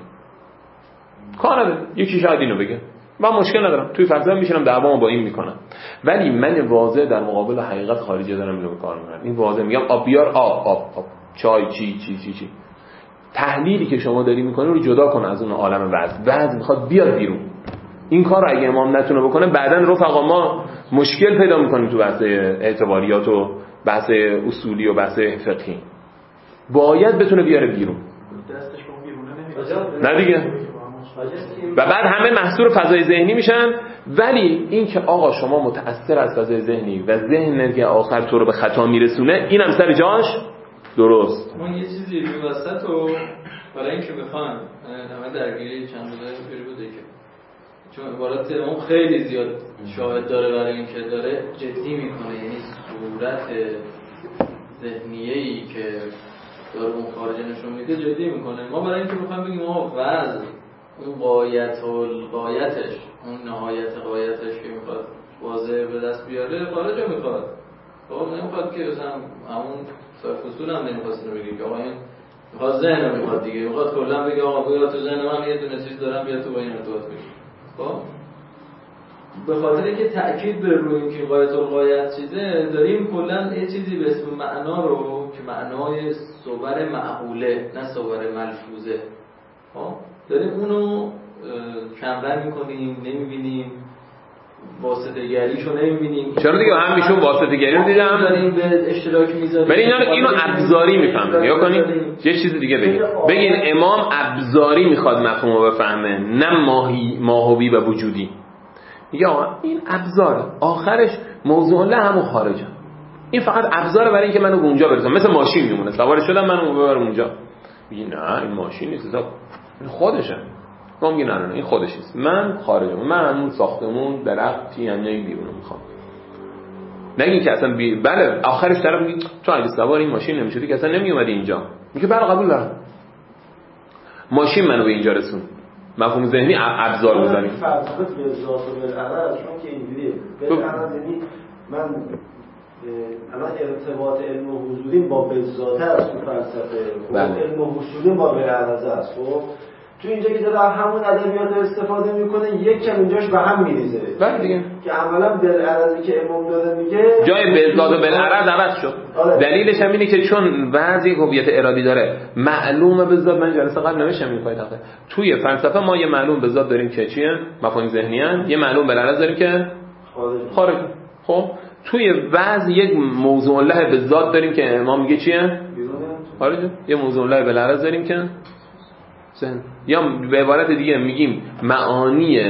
[SPEAKER 2] کار نداره، یکی شاید اینو بگه، من مشکل ندارم، توی فلسفه میشینم دعوامو با این میکنم، ولی من واضح در مقابل حقیقت خارجی دارم اینو کار میکنم. این واضح میگم آب بیار، آب چای چی. تحلیلی که شما داری میکنی رو جدا کن از اون عالم وضع میخواد بیاد بیرون. این کار رو اگه امام نتونه بکنه بعدن رفقا ما مشکل پیدا میکنیم تو بحث اعتباریات و بحث اصولی و بحث فقهی. باید بتونه بیاره بیرون.
[SPEAKER 6] دستش بیرونه نمیاد.
[SPEAKER 2] نه دیگه. و بعد همه محصور فضای ذهنی میشن. ولی این که آقا شما متأثر از فضای ذهنی و ذهن که آخر تو رو به خطا میرسونه، این هم سر جاش درست.
[SPEAKER 5] من یه چیزی روی وسط رو برای اینکه بخوام همه درگیری چند روزه بوده که چون عبارت اون خیلی زیاد شاهد داره برای اینکه داره جدی میکنه، یعنی صورت ذهنیه‌ای که داره اون خارج نشون میده جدی میکنه. ما برای اینکه بخوام بگیم ما وضع اون غایتش اون نهایت غایتش که میخواد واضح به دست بیاره خارج رو میخواد. خب نمیخواد که مثلا همون فصول هم نمیخواست اینو بگه که آقا این میخواد ذهن رو میخواد دیگه، میخواد کلا بگه آقا بیا تو ذهن من یه دونه چیز دارم بیا تو با این ارتباط بگیر. خب به خاطر اینکه تأکید بر روی اینکه غایت چیزه داریم کلا یه چیزی به اسم معنا رو که معنای صور معقوله نه صور ملفوظه، خب داریم اونو کمرنگ میکنیم، نمیبینیم، واسطه گریشو نمیبینیم.
[SPEAKER 2] چرا دیگه همیشون واسطه گری رو دیدم
[SPEAKER 5] داریم به اشتراک میذاریم،
[SPEAKER 2] ولی اینو ابزاری میفهمه. یا کنید یه چیز دیگه بگین امام ابزاری میخواد مفهومو بفهمه نه ماهوی و وجودی. یا این ابزار آخرش موضوع له همون خارجه. این فقط ابزاره برای اینکه منو به اونجا برسونم. مثل ماشین میمونه، سوار شدم منو ببرم اونجا. میگی نه این ماشین نیست، این خودشه. ما میگیم نه این خودش نیست، من خارجم، من همون ساختمون درخت پیانیای بیرونو میخوام. نگین که اصلا بله آخرش طرف میگه تو اگه سوار این ماشین نمیشدی که اصلا نمیومدی اینجا. میگه بله قبول دارم، ماشین منو به اینجا رسون. مفهوم ذهنی ابزار می‌زنیم.
[SPEAKER 7] فلسفه به ذات و بالعرض چون که اینجوریه. بالعرض یعنی من الان ارتباط علم و حضوری با بالذات است تو فلسفه. علم و حضوری با بالعرض است. خب تو اینجا که داره همون ادبیات استفاده میکنه یک کم اینجاش به هم میریزه.
[SPEAKER 2] بله دیگه.
[SPEAKER 7] که عملا بالعرضی که امام داره میگه
[SPEAKER 2] جای بالذات و بالعرض عوض شد. دلیلش هم اینه که چون بعضی هویت ارادی داره معلومه بالذات. من جلسه قبل نوشتم این پای تخته. توی فلسفه ما یه معلوم بالذات داریم که چیه؟ مفاهیم ذهنی ان. یه معلوم بالعرض داریم که خارج. خب توی بعضی یک موضوع له بالذات داریم که امام میگه چیه؟ خارج. یه موضوع له بالعرض داریم که ذهن. یا به عبارت دیگه میگیم معانی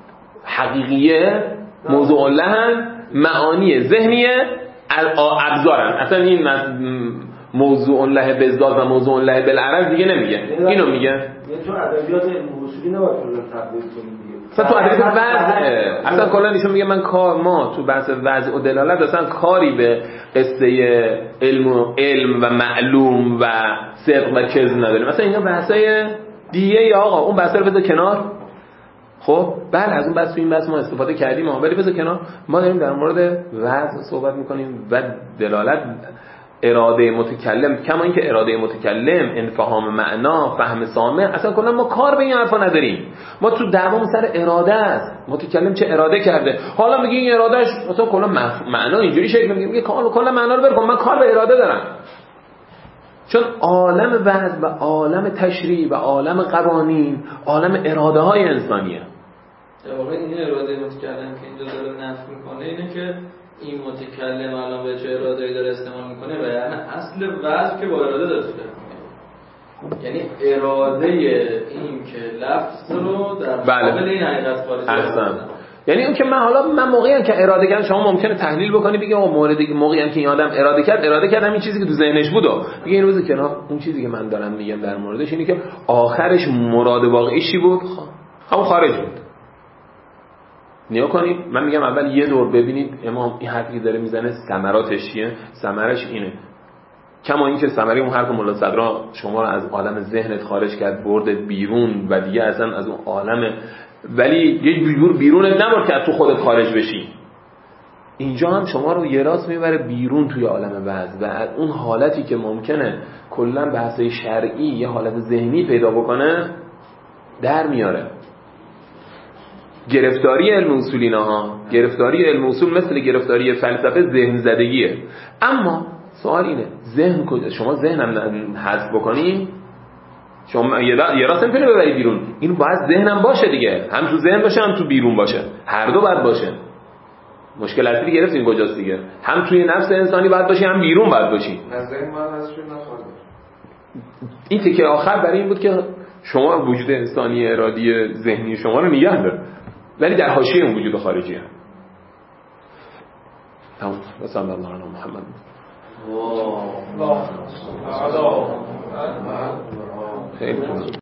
[SPEAKER 2] حقیقیه موضوع لهن، معانی ذهنیه ابزارن. اصلا این موضوع له بالذات و موضوع له بالعرض دیگه نمیگه، اینو میگه.
[SPEAKER 7] تو ادبیات علم اصولی نباید کلا تقلید کنیم دیگه.
[SPEAKER 2] اصلا تو ادبیات وضع اصلا کلا ایشون میگه من ما تو بحث وضع و دلالت اصلا کاری به قصه علم و معلوم و صدق و کذب نداریم. مثلا اینا بحثای دیگه یا آقا اون بحثا رو بذار کنار. خب بله از اون بحث تو این بحث ما استفاده کردیم ولی بذار کنار. ما داریم در مورد وضع صحبت میکنیم و دلالت اراده متکلم، کما اینکه اراده متکلم، انفهام معنا، فهم سامع، اصلا کلا ما کار به این حرفا نداریم. ما تو دعوامون سر اراده است. متکلم چه اراده کرده؟ حالا میگه این ارادهش مثلا کلا معنا اینجوری شکل میگه کلا معنا رو برکن، من کار به اراده دارم. چون عالم وضع و عالم تشریع و عالم قوانین عالم اراده های انسانیه.
[SPEAKER 5] در واقع این اراده متکلم که اینجا داره نفی میکنه اینه که این متکلم الان به چه اراده‌ای داره استعمال میکنه و یعنی اصل وضع که با اراده داره استفاده میکنه. یعنی اراده این که لفظ رو در مقابل این حقیقت خارج
[SPEAKER 2] یعنی اون که من موقعی هم که اراده کردم، شما ممکنه تحلیل بکنی بگی موقعی هم که این آدم اراده کردم این چیزی که تو ذهنش بود میگه این روز کنار اون چیزی که من دارم میگم در موردش اینه که آخرش مراد واقعیش چی بود؟ همون خارج بود. نیا کنید من میگم اول یه دور ببینید امام این حرفی که داره میزنه ثمراتش چیه؟ ثمرش اینه. کما اینکه ثمره اون حرف مولا صدرا شما رو از عالم ذهنت خارج کرد، برد بیرون و دیگه اصلا از اون عالم، ولی یه جور بیرونت نبرد که از تو خودت خارج بشی. اینجا هم شما رو یه راست میبره بیرون توی عالم وضع و از اون حالتی که ممکنه کلا بحث شرعی یه حالت ذهنی پیدا بکنه در میاره. گرفتاری علم اصول اینها، گرفتاری علم اصول مثل گرفتاری فلسفه ذهن زدگیه. اما سوال اینه ذهن کجا؟ شما ذهن هم حذف بکنی شما یه راست نمیتونه ببری بیرون. این باید ذهنم باشه دیگه، هم تو ذهن باشه هم تو بیرون باشه، هر دو باید باشه. مشکل اصلی گرفتیم کجاست دیگه؟ هم توی نفس انسانی باید باشی هم بیرون باید باشی.
[SPEAKER 4] ذهن باید ازشون نخواد.
[SPEAKER 2] این تیکه آخر برای این بود که شما وجود انسانی ارادی ذهنی شما رو نگه دار ولی در حاشیه اون وجود خارجی هم. تمام. صلی الله علی محمد. خیلی